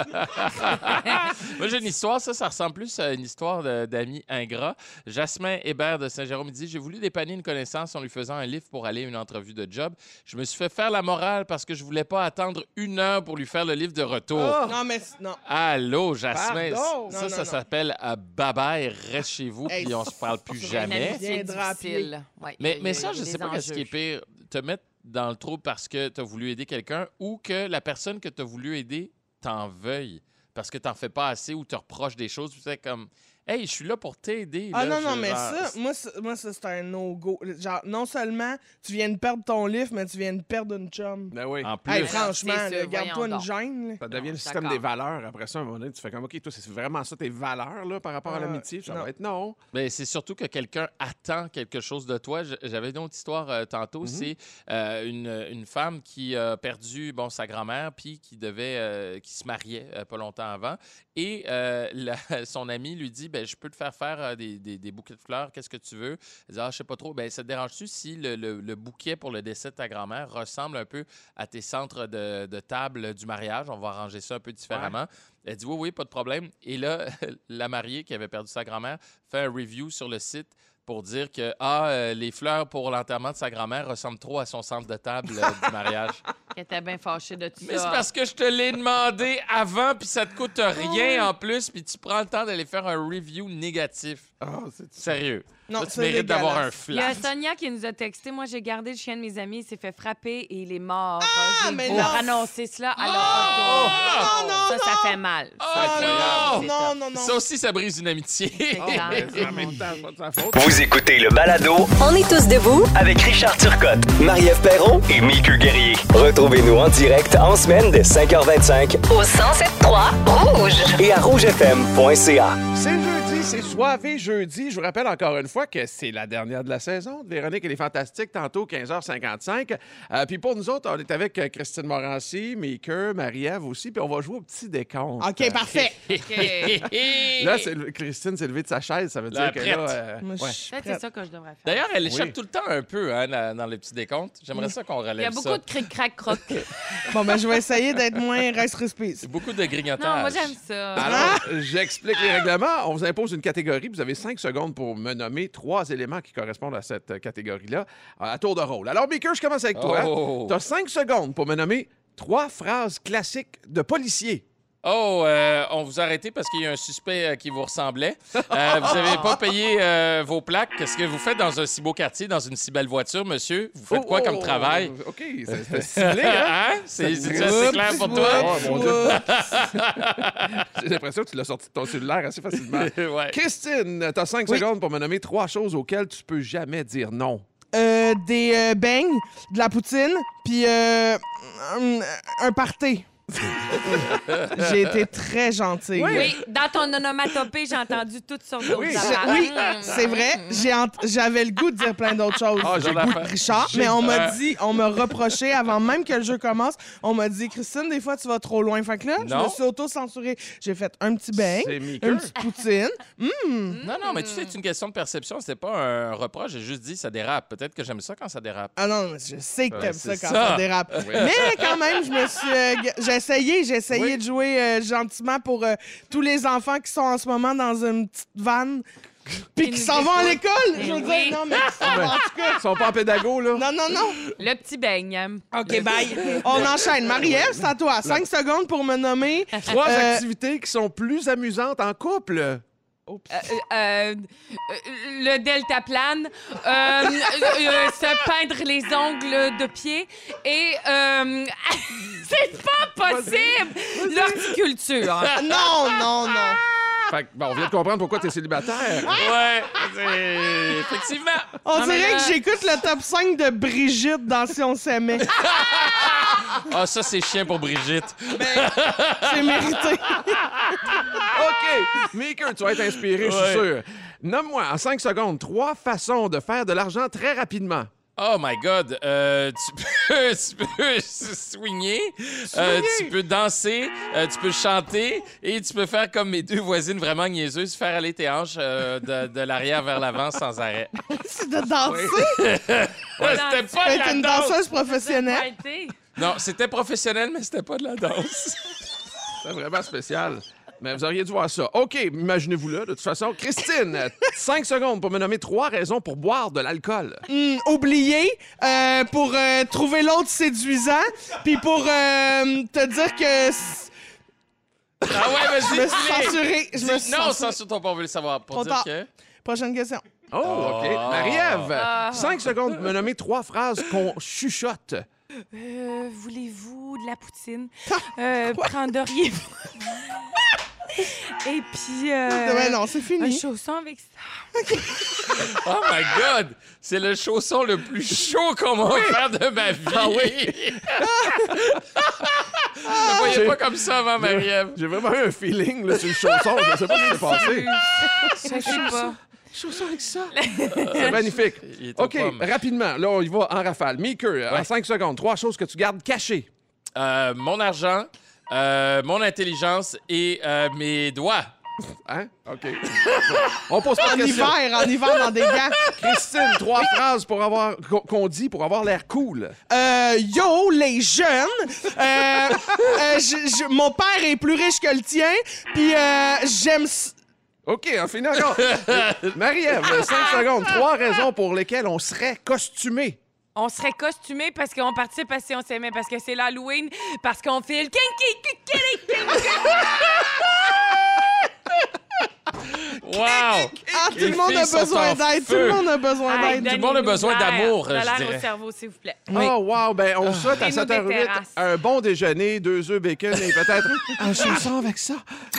Moi, j'ai une histoire. Ça ressemble plus à une histoire d'amis ingrats. Jasmin Hébert de Saint-Jérôme dit « J'ai voulu dépanner une connaissance en lui faisant un livre pour aller à une entrevue de job. Je me suis fait faire la morale parce que je voulais pas attendre 1 heure pour lui faire le livre de retour. Oh! Non, mais non. Allô, Jasmin. Pardon? Non, non, Ça non. s'appelle bye-bye, reste chez vous, Hey, puis on se parle plus C'est une jamais. amitié Viendra à pied. difficile. Ouais, Mais, il y a- mais il y ça, a je des sais pas ce qui est enjeux. pire. Te mettre dans le trou parce que tu as voulu aider quelqu'un ou que la personne que tu as voulu aider t'en veuille parce que t'en fais pas assez ou te reproches des choses. Tu sais, comme, hey, je suis là pour t'aider. Ah là, non, non, je- mais genre, moi, ça, c'est un no-go. Genre, non seulement tu viens de perdre ton livre, mais tu viens de perdre une chum. Ben oui. En plus, Hey, non, franchement, c'est sûr, là, garde-toi voyons une gêne. là. Ça devient Non, le système d'accord. des valeurs. Après ça, à un moment donné, tu fais comme, OK, toi, c'est vraiment ça tes valeurs là, par rapport à l'amitié. Ça non. va être non. ben, c'est surtout que quelqu'un attend quelque chose de toi. J'avais une autre histoire tantôt. C'est une femme qui a perdu sa grand-mère puis qui qui se mariait pas longtemps avant. Et son ami lui dit je peux te faire des bouquets de fleurs. Qu'est-ce que tu veux? Elle dit je sais pas trop. Ça te dérange-tu si le bouquet pour le décès de ta grand-mère ressemble un peu à tes centres de table du mariage? On va arranger ça un peu différemment. Elle dit oui, pas de problème. Et là, la mariée qui avait perdu sa grand-mère fait un review sur le site pour dire que les fleurs pour l'enterrement de sa grand-mère ressemblent trop à son centre de table du mariage. Elle était bien fâchée de tout Mais c'est ça. parce que je te l'ai demandé avant, puis ça te coûte rien en plus, puis tu prends le temps d'aller faire un review négatif. Sérieux. Non, Là, tu c'est mérites d'avoir un dégueulasse. Il y a flat. Sonia qui nous a texté. Moi, j'ai gardé le chien de mes amis. Il s'est fait frapper et il est mort. mais J'ai non. annoncé cela à leur retour. Ça fait mal. Oh, incroyable. non, non, non. Ça aussi, ça brise une amitié. C'est clair. Mais en même temps, c'est pas de sa faute. Vous écoutez le balado On est tous debout. avec Richard Turcotte, Marie-Ève Perron et Mickey Guerrier. Retrouvez-nous en direct en semaine dès 5h25 Au 107.3 Rouge. et à rougefm.ca. C'est jeudi, c'est soivé jeudi. Je vous rappelle encore une fois que c'est la dernière de la saison. Véronique, elle est fantastique. Tantôt, 15h55. Puis pour nous autres, on est avec Christine Morancy, Maker, Marie-Ève aussi. Puis on va jouer au petit décompte. OK, parfait. Là, Christine s'est levée de sa chaise. Ça veut dire La que prête. là... Moi, je ouais. suis Peut-être prête. c'est ça que je devrais faire. D'ailleurs, elle échappe Oui. tout le temps un peu dans les petits décomptes. J'aimerais ça qu'on relève Il y a beaucoup ça. de cric-crac-croc. Bon, ben, je vais essayer d'être moins reste-respect. C'est beaucoup de grignotage. Non, moi, j'aime ça. Alors, j'explique les règlements. On vous impose une catégorie. Vous avez 5 secondes pour me nommer 3 éléments qui correspondent à cette catégorie-là, à tour de rôle. Alors, Maker, je commence avec toi. Oh. Tu as 5 secondes pour me nommer 3 phrases classiques de policiers. On vous a arrêté parce qu'il y a un suspect qui vous ressemblait. Vous n'avez pas payé vos plaques. Qu'est-ce que vous faites dans un si beau quartier, dans une si belle voiture, monsieur? Vous faites quoi comme travail? OK, c'était ciblé, hein? Hein? C'est Oups, assez clair pour toi? Oh, mon Dieu. J'ai l'impression que tu l'as sorti de ton cellulaire assez facilement. Ouais. Christine, tu as 5 Oui. secondes pour me nommer 3 choses auxquelles tu peux jamais dire non. Des beignes, de la poutine, puis un party. J'ai été très gentille. Oui, dans ton onomatopée, j'ai entendu toutes sortes d'autres Oui, affaires. Oui, c'est vrai. J'avais le goût de dire plein d'autres choses. Ah, j'ai le goût de- Richard, mais on m'a reproché avant même que le jeu commence. On m'a dit, Christine, des fois tu vas trop loin. Fait que là, je Non. me suis auto-censurée. J'ai fait un petit beigne, C'est Maker. une petite poutine. Non, mais tu sais, c'est une question de perception. C'était pas un reproche. J'ai juste dit ça dérape. Peut-être que j'aime ça quand ça dérape. Ah non, mais je sais que t'aimes ça c'est quand ça. ça dérape. Mais quand même, je me suis. J'ai essayé de jouer gentiment pour tous les enfants qui sont en ce moment dans une petite vanne. Puis qui s'en vont à l'école. Je veux Oui. dire, non, mais qui s'en vont, en tout cas. Ils sont pas en pédago, là? Non, non, non. Le petit beigne. OK, bye. On enchaîne. Marie-Ève, c'est à toi. 5 secondes pour me nommer. 3 activités qui sont plus amusantes en couple. Le deltaplane, se peindre les ongles de pied et c'est pas possible! L'horticulture. Non, non, non. Fait que, bon, on vient de comprendre pourquoi tu es célibataire. Ouais, effectivement. On Non, mais dirait là- que j'écoute le top 5 de Brigitte dans Si on s'aimait. Ah, ça, c'est chien pour Brigitte. C'est mérité. OK. Maker, tu vas être inspiré, je suis Ouais. sûr. Nomme-moi en 5 secondes 3 façons de faire de l'argent très rapidement. Oh my God! Tu peux swinger, tu peux danser, tu peux chanter et tu peux faire comme mes deux voisines vraiment niaiseuses, faire aller tes hanches de l'arrière vers l'avant sans arrêt. C'est de danser? Ouais, c'était pas de Être la une danse! danseuse professionnelle. Non, c'était professionnel, mais c'était pas de la danse. C'est vraiment spécial. Mais vous auriez dû voir ça. OK, imaginez-vous là, de toute façon. Christine, 5 secondes pour me nommer 3 raisons pour boire de l'alcool. Oublier, pour trouver l'autre séduisant, puis pour te dire que... Ah ouais, vas-y, Je me suis dis-les. censuré. Je me suis Non, censuré. censure-toi pas, on veut le savoir. Pour Trop dire tard. que... Prochaine question. Oh, OK. Oh. Marie-Ève, 5 secondes pour me nommer 3 phrases qu'on chuchote. Voulez-vous de la poutine? Prendriez-vous? Et puis... Ouais, non, c'est un fini. chausson avec ça. Oh my God! C'est le chausson le plus chaud qu'on va faire de ma vie. Ah oui? Je ne voyais pas comme ça avant, Marie-Ève. J'ai vraiment eu un feeling là, sur le chausson. Je sais pas ce qui s'est passé. Je sais pas. Chausson avec ça. C'est magnifique. Il est aux OK, pommes. rapidement. Là, on y va en rafale. Meeker, en 5 secondes, 3 choses que tu gardes cachées. Mon argent, mon intelligence et mes doigts. Hein? OK. On pose pas En de questions. hiver, dans des gants. Christine, 3 phrases pour avoir qu'on dit pour avoir l'air cool. Yo, les jeunes, mon père est plus riche que le tien, puis j'aime... OK, on finit encore. Marie-Ève, 5 secondes, 3 raisons pour lesquelles on serait costumé. On serait costumé parce qu'on participe à Si on s'aimait, parce que c'est l'Halloween, parce qu'on fait le kinky. Wow! Ah, tout Les le monde filles a sont besoin en d'aide. Tout feu. le monde a besoin Hey, d'aide. Tout le monde a donnez-nous besoin de l'air. d'amour, De l'air je dirais. au cerveau, s'il vous plaît. Oh, wow, ben on souhaite à Offrez-nous des 7h08 terrasses. un bon déjeuner, 2 œufs bacon et peut-être un chausson avec ça.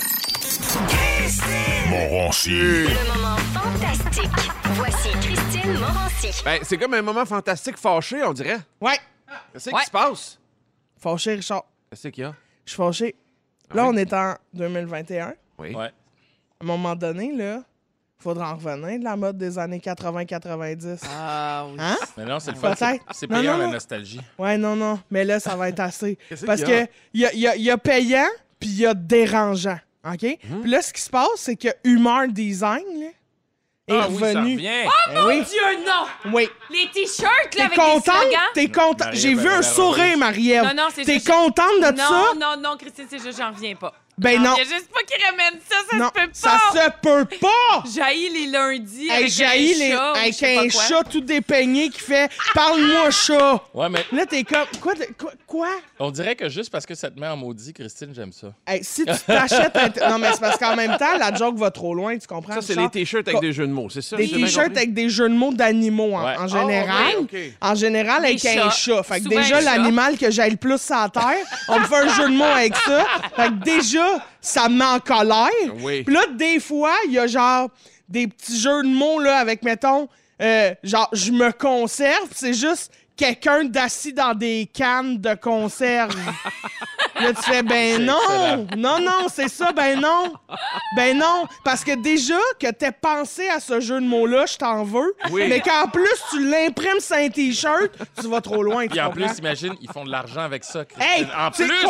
Morancy. Le moment fantastique. Voici Christine Morancy. Ben, c'est comme un moment fantastique fâché, on dirait. Ouais. Qu'est-ce qui se passe? Fâché, Richard. Qu'est-ce qu'il y a? Je suis fâché. Là, oui? on est en 2021. Oui. Ouais. À un moment donné, là, faudra en revenir de la mode des années 80-90. Ah oui. Hein? Mais non, c'est le fun. Peut-être. C'est Non, payant, non, la non. nostalgie. Ouais, non. Mais là, ça va être assez. Qu'est-ce Parce qu'il y a? que il y a payant, puis il y a dérangeant. OK? Mhm. Puis là, ce qui se passe, c'est que Humor Design là, est Ah oui, ça revenu. revient. Ben oui. Dieu, non! Oui. Les t-shirts, là, T'es avec des contente? slogans. T'es contente? Marie-Ève, J'ai vu elle a un l'air sourire, heureuse. Marie-Ève. Non, non, c'est T'es juste- contente de ça? Non, Christine, c'est juste, j'en reviens pas. Ben non. Il y a juste pas qui ramène ça, ça Non, se peut ça pas! se peut pas! J'haïs les lundis Hey, avec j'haïs un les... chat, ou je avec sais un pas quoi. chat tout dépeigné qui fait « Parle-moi, chat! Ouais, mais » Là, t'es comme... Quoi? on dirait que juste parce que ça te met en maudit, Christine, j'aime ça. Hey, si tu t'achètes un... Non, mais c'est parce qu'en même temps, la joke va trop loin, tu comprends? Ça, c'est Richard? les t-shirts avec des jeux de mots, c'est ça? Des j'ai bien t-shirts compris? avec des jeux de mots d'animaux en, Ouais. en général. Ah, OK. En général, avec Des un chats. chat. Fait que Souvent déjà, un chat. l'animal que j'aille le plus sur la terre, on me fait un jeu de mots avec ça. Fait que déjà, ça me met en colère. Oui. Puis là, des fois, il y a genre des petits jeux de mots là, avec, mettons, genre, je me conserve, pis c'est juste quelqu'un d'assis dans des cannes de conserve. Là, tu fais, ben non, non, c'est ça, ben non, parce que déjà que t'aies pensé à ce jeu de mots-là, je t'en veux, Oui. mais qu'en plus, tu l'imprimes sur un T-shirt, tu vas trop loin, tu Puis en comprends? plus, imagine, ils font de l'argent avec ça, Christine. Hey, en tu sais plus!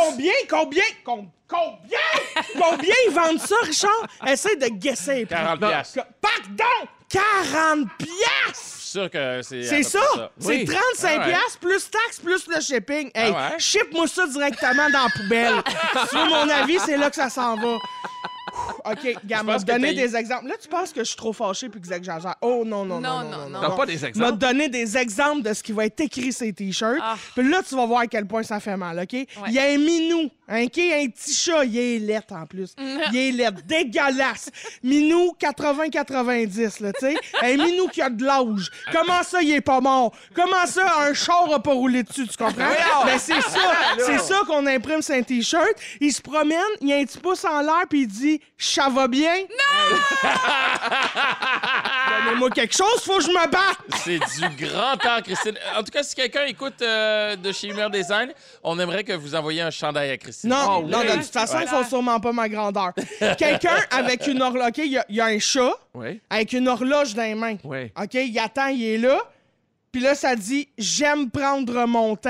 combien ils vendent ça, Richard? Essaye de guesser. 40 piastres. Pardon! 40 Je piastres! suis sûr que c'est. à C'est peu ça? près C'est Oui. 35 Ah ouais. piastres plus taxes plus le shipping. Hey, Ah ouais? ship-moi ça directement dans la poubelle. Si tu veux mon avis, c'est là que ça s'en va. OK, gars, m'a pense que donné t'as- des exemples. Là, tu penses que je suis trop fâché puis que j'exagère. Oh non. Non. T'as pas des M'a exemples? donné des exemples de ce qui va être écrit sur ces t-shirts. Ah. Puis là, tu vas voir à quel point ça fait mal, OK? Il y a un minou, un petit chat, il est laid en plus. Il est laid, dégueulasse. Minou 80-90, là, tu sais. Un minou qui a de l'âge. Comment ça, il est pas mort? Comment ça, un char a pas roulé dessus, tu comprends? Ben, c'est ça qu'on imprime sur un t-shirt. Il se promène, il a un petit pouce en l'air, puis il dit « Ça va bien? » Non! Donnez-moi quelque chose, faut que je me batte! C'est du grand temps, Christine. En tout cas, si quelqu'un écoute de chez Humeur Design, on aimerait que vous envoyiez un chandail à Christine. Non, oui. non, de toute façon, ils font sûrement pas ma grandeur. Quelqu'un avec une horloge, OK, il y a un chat Oui. avec une horloge dans les mains. Oui. OK, il attend, il est là, Puis là, ça dit « J'aime prendre mon temps ».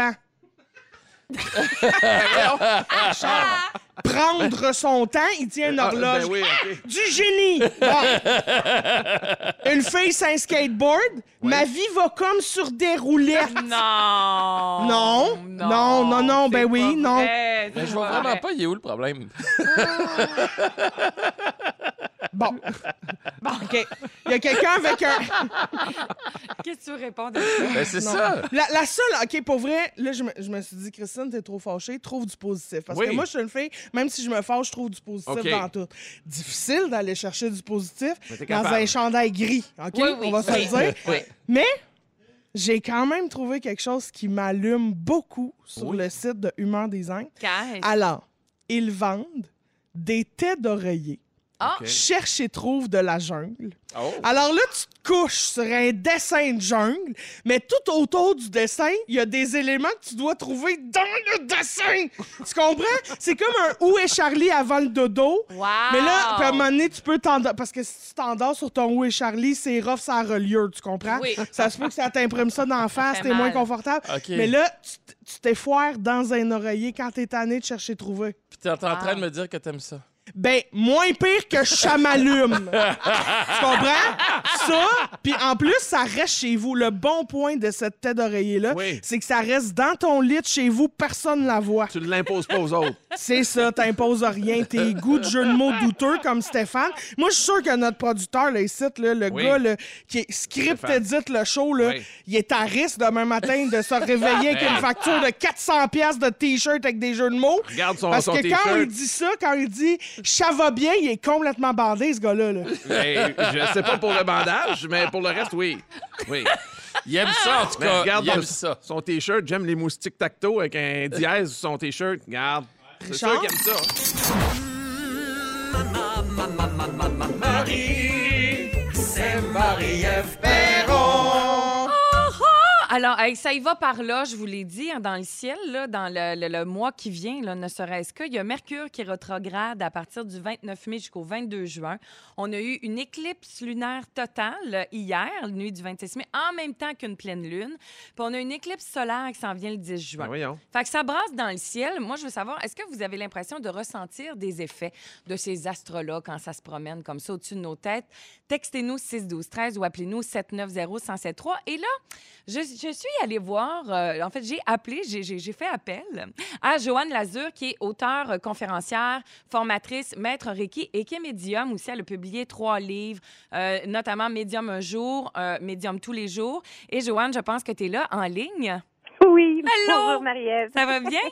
Prendre son temps, il tient une horloge. Ben oui, OK. Du génie! Bon. Une fille sur un skateboard, ma vie va comme sur des roulettes. Non! Non, ben oui, non. Mais je vois vraiment pas, il est où le problème? Bon, OK. Il y a quelqu'un avec un... Qu'est-ce que tu réponds de ça? Ben, c'est Non. ça. La seule, OK, pour vrai, là, je me suis dit, Christine, t'es trop fâchée, trouve du positif. Parce Oui. que moi, je suis une fille, même si je me fâche, je trouve du positif OK. dans tout. Difficile d'aller chercher du positif Mais t'es dans capable. un chandail gris, OK? Oui, On va se le dire. Oui. Mais j'ai quand même trouvé quelque chose qui m'allume beaucoup sur Oui. le site de Humeur Design. Qu'est-ce? Alors, ils vendent des têtes d'oreiller. Ah! OK. Cherche et trouve de la jungle. Oh. Alors là, tu te couches sur un dessin de jungle, mais tout autour du dessin, il y a des éléments que tu dois trouver dans le dessin. Tu comprends? C'est comme un Où est Charlie avant le dodo. Wow! Mais là, puis à un moment donné, tu peux t'endormir. Parce que si tu t'endors sur ton Où est Charlie, c'est rough, ça reliure, tu comprends? Oui. Ça se peut que ça t'imprime ça d'en face, fait t'es moins mal. confortable. OK. Mais là, tu t'effoires dans un oreiller quand t'es tanné de chercher trouver. Puis t'es en train de me dire que t'aimes ça. Ben, moins pire que chamalume. Tu comprends? Ça, puis en plus, ça reste chez vous. Le bon point de cette tête d'oreiller-là, Oui. c'est que ça reste dans ton lit de chez vous, personne ne la voit. Tu ne l'imposes pas aux autres. C'est ça, t'imposes rien. Tes goûts de jeu de mots douteux comme Stéphane. Moi, je suis sûr que notre producteur, là, ici, là, le Oui. gars là, qui est script Stéphane. edit le show, là, Oui. il est à risque demain matin de se réveiller avec une facture de 400$ de T-shirt avec des jeux de mots. Regarde son Parce que T-shirt. quand il dit ça, quand il dit « ça va bien », il est complètement bandé, ce gars-là. Là. Ben, je sais pas pour le bandage, mais pour le reste, oui. Oui. Il aime ça, en tout Mais cas. regarde il aime son, ça. son T-shirt. J'aime les moustiques tacto avec un dièse sur son T-shirt. Regarde. C'est Richard? sûr qu'il aime ça. Alors, hey, ça y va par là, je vous l'ai dit, hein, dans le ciel, là, dans le mois qui vient, là, ne serait-ce qu'il y a Mercure qui rétrograde à partir du 29 mai jusqu'au 22 juin. On a eu une éclipse lunaire totale hier, la nuit du 26 mai, en même temps qu'une pleine lune. Puis on a une éclipse solaire qui s'en vient le 10 juin. Ben voyons. Fait que ça brasse dans le ciel. Moi, je veux savoir, est-ce que vous avez l'impression de ressentir des effets de ces astres-là quand ça se promène comme ça au-dessus de nos têtes? Textez-nous 612-13 ou appelez-nous 790-1073. Et là, je suis allée voir, en fait, j'ai appelé, j'ai fait appel à Joanne Lazur, qui est auteure, conférencière, formatrice, maître Reiki et qui est médium aussi. Elle a publié 3 livres, notamment Médium un jour, Médium tous les jours. Et Joanne, je pense que tu es là en ligne. Oui, Allô? bonjour Marie-Ève. Ça va bien?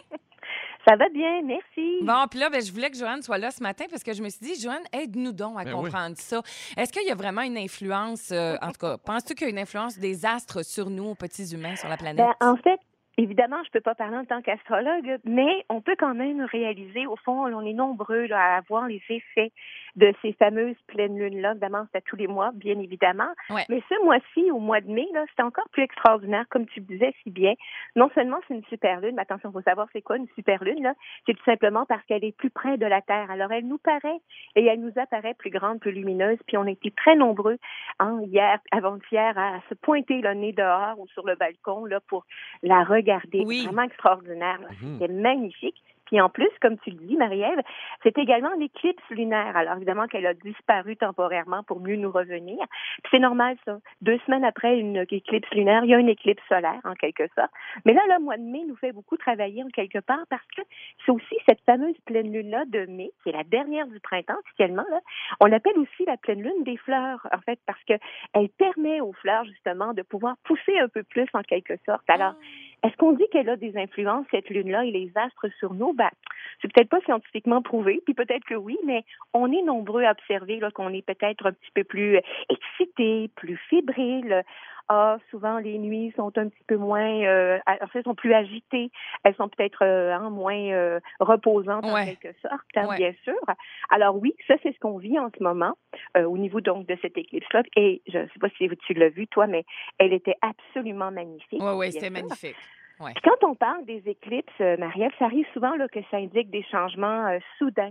Ça va bien, merci. Bon, puis là, ben, je voulais que Joanne soit là ce matin parce que je me suis dit, Joanne, aide-nous donc à Ben comprendre ça. Est-ce qu'il y a vraiment une influence, en tout cas, penses-tu qu'il y a une influence des astres sur nous, petits humains, sur la planète? Ben, en fait, évidemment, je peux pas parler en tant qu'astrologue, mais on peut quand même réaliser, au fond, on est nombreux là, à avoir les effets de ces fameuses pleines lunes-là. Évidemment, c'est à tous les mois, bien évidemment. Ouais. Mais ce mois-ci, au mois de mai, là, c'est encore plus extraordinaire, comme tu le disais si bien. Non seulement c'est une super lune, mais attention, il faut savoir c'est quoi une super lune, là. C'est tout simplement parce qu'elle est plus près de la Terre. Alors, elle nous paraît et elle nous apparaît plus grande, plus lumineuse. Puis on a été très nombreux, hier, avant-hier, à se pointer le nez dehors ou sur le balcon, là, pour la regarder. Oui. C'est vraiment extraordinaire, là. C'était magnifique. Puis en plus, comme tu le dis, Marie-Ève, c'est également l'éclipse lunaire. Alors évidemment qu'elle a disparu temporairement pour mieux nous revenir. Puis c'est normal, ça. 2 semaines après une éclipse lunaire, il y a une éclipse solaire, en quelque sorte. Mais là, le mois de mai nous fait beaucoup travailler en quelque part parce que c'est aussi cette fameuse pleine lune-là de mai, qui est la dernière du printemps officiellement, là. On l'appelle aussi la pleine lune des fleurs, en fait, parce que elle permet aux fleurs, justement, de pouvoir pousser un peu plus, en quelque sorte. Alors, est-ce qu'on dit qu'elle a des influences, cette lune-là, et les astres sur nous? Ben, c'est peut-être pas scientifiquement prouvé, puis peut-être que oui, mais on est nombreux à observer là, qu'on est peut-être un petit peu plus excités, plus fébriles. Souvent, les nuits sont un petit peu moins... elles sont plus agitées. Elles sont peut-être moins reposantes, en quelque sorte, bien sûr. Alors oui, ça, c'est ce qu'on vit en ce moment au niveau donc de cette éclipse-là. Et je ne sais pas si tu l'as vu, toi, mais elle était absolument magnifique. Oui, c'était magnifique. Ouais. Puis quand on parle des éclipses, Marie-Ève, ça arrive souvent là, que ça indique des changements soudains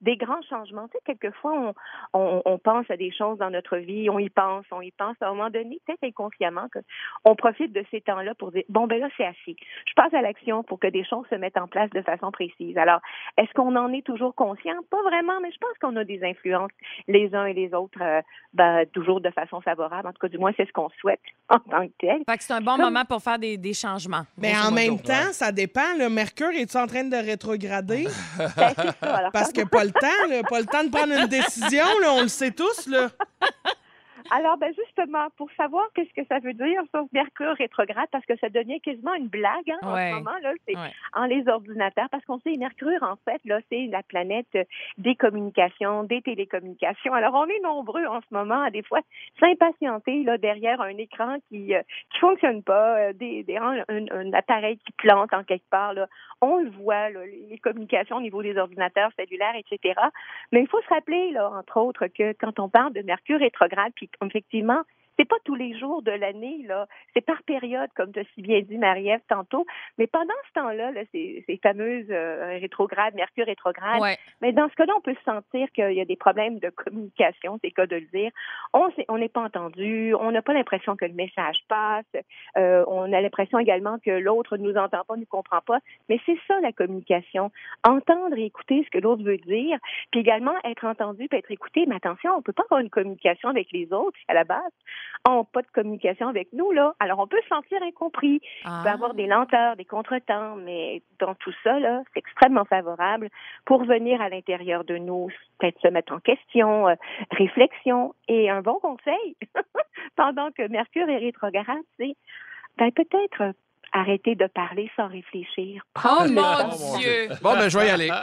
des grands changements. Tu sais, quelquefois, on pense à des choses dans notre vie, on y pense. À un moment donné, peut-être inconsciemment, on profite de ces temps-là pour dire, bon, ben là, c'est assez. Je passe à l'action pour que des choses se mettent en place de façon précise. Alors, est-ce qu'on en est toujours conscient? Pas vraiment, mais je pense qu'on a des influences les uns et les autres, toujours de façon favorable. En tout cas, du moins, c'est ce qu'on souhaite en tant que tel. Fait que c'est un bon moment pour faire des changements. Mais en même temps, ça dépend. Le Mercure, est-tu en train de rétrograder? Ben, c'est ça. Alors, Parce que pas le temps, là, pas le temps de prendre une décision, là, on le sait tous, là. Alors, ben justement, pour savoir qu'est-ce que ça veut dire, ça, Mercure rétrograde, parce que ça devient quasiment une blague en ce moment, là, c'est en les ordinateurs, parce qu'on sait, Mercure, en fait, là, c'est la planète des communications, des télécommunications. Alors, on est nombreux en ce moment à des fois s'impatienter là, derrière un écran qui fonctionne pas, un appareil qui plante en quelque part, là. On le voit, là, les communications au niveau des ordinateurs cellulaires, etc. Mais il faut se rappeler, là, entre autres, que quand on parle de Mercure rétrograde, puis effectivement, c'est pas tous les jours de l'année, là. C'est par période, comme tu as si bien dit, Marie-Ève, tantôt. Mais pendant ce temps-là, là, ces fameuses rétrogrades, Mercure rétrograde, mais dans ce cas-là, on peut se sentir qu'il y a des problèmes de communication, c'est le cas de le dire. On n'est pas entendu, on n'a pas l'impression que le message passe, on a l'impression également que l'autre ne nous entend pas, ne nous comprend pas. Mais c'est ça, la communication. Entendre et écouter ce que l'autre veut dire, puis également être entendu puis être écouté. Mais attention, on peut pas avoir une communication avec les autres à la base. On n'a pas de communication avec nous, là. Alors, on peut se sentir incompris. Il peut y avoir des lenteurs, des contretemps, mais dans tout ça, là, c'est extrêmement favorable pour venir à l'intérieur de nous, peut-être se mettre en question, réflexion. Et un bon conseil, pendant que Mercure est rétrograde, c'est peut-être arrêter de parler sans réfléchir. Oh mon Dieu! Bon, ben, je vais y aller.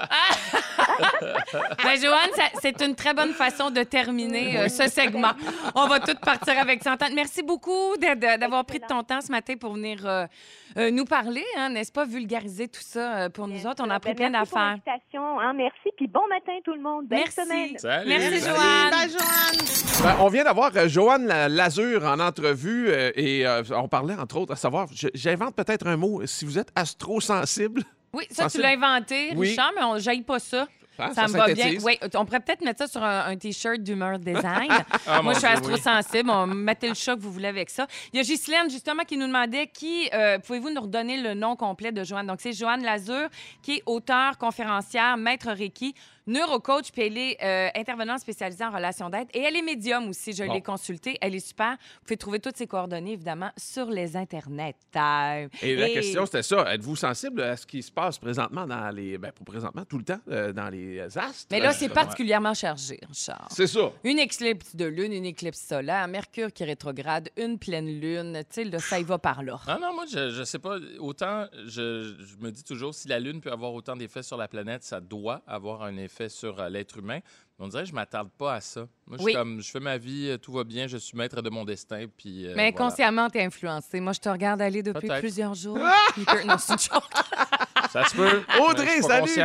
Ben, Joanne, c'est une très bonne façon de terminer ce segment. On va toutes partir avec ça. Merci beaucoup d'avoir pris de ton temps ce matin pour venir nous parler, hein, n'est-ce pas, vulgariser tout ça pour nous autres. On a appris plein d'affaires. Merci, puis bon matin tout le monde. Belle semaine. Salut. Merci, Joanne. Bye, Joanne. Ben, on vient d'avoir Joanne Lazur en entrevue et on parlait, entre autres, à savoir, j'invente peut-être un mot, si vous êtes astro-sensible. Oui, ça, sensible. tu l'as inventé, Richard, mais on ne jaillit pas ça. Hein, ça me va bien. synthétise. Oui, on pourrait peut-être mettre ça sur un T-shirt d'Humeur Design. Moi, je suis astro-sensible. On mettez le chat que vous voulez avec ça. Il y a Ghislaine, justement, qui nous demandait pouvez-vous nous redonner le nom complet de Joanne? Donc, c'est Joanne Lazur, qui est auteure, conférencière, maître Reiki, neurocoach, puis elle est intervenante spécialisée en relations d'aide. Et elle est médium aussi. Je l'ai consultée. Elle est super. Vous pouvez trouver toutes ses coordonnées, évidemment, sur les internets. Et la question, c'était ça. Êtes-vous sensible à ce qui se passe présentement dans les... Ben, pas présentement, tout le temps, dans les astres? Mais là, c'est particulièrement chargé, Richard. C'est ça. Une éclipse de lune, une éclipse solaire, Mercure qui rétrograde, une pleine lune. Tu sais, là, ça y va par là. Ah non, moi, je sais pas. Autant, je me dis toujours, si la Lune peut avoir autant d'effets sur la planète, ça doit avoir un effet sur l'être humain. On dirait que je m'attarde pas à ça. Moi, je fais ma vie, tout va bien, je suis maître de mon destin. Puis, mais voilà. inconsciemment, t'es influencé. Moi, je te regarde aller depuis plusieurs jours. Non, c'est une joke. Ça se peut. Audrey, salut!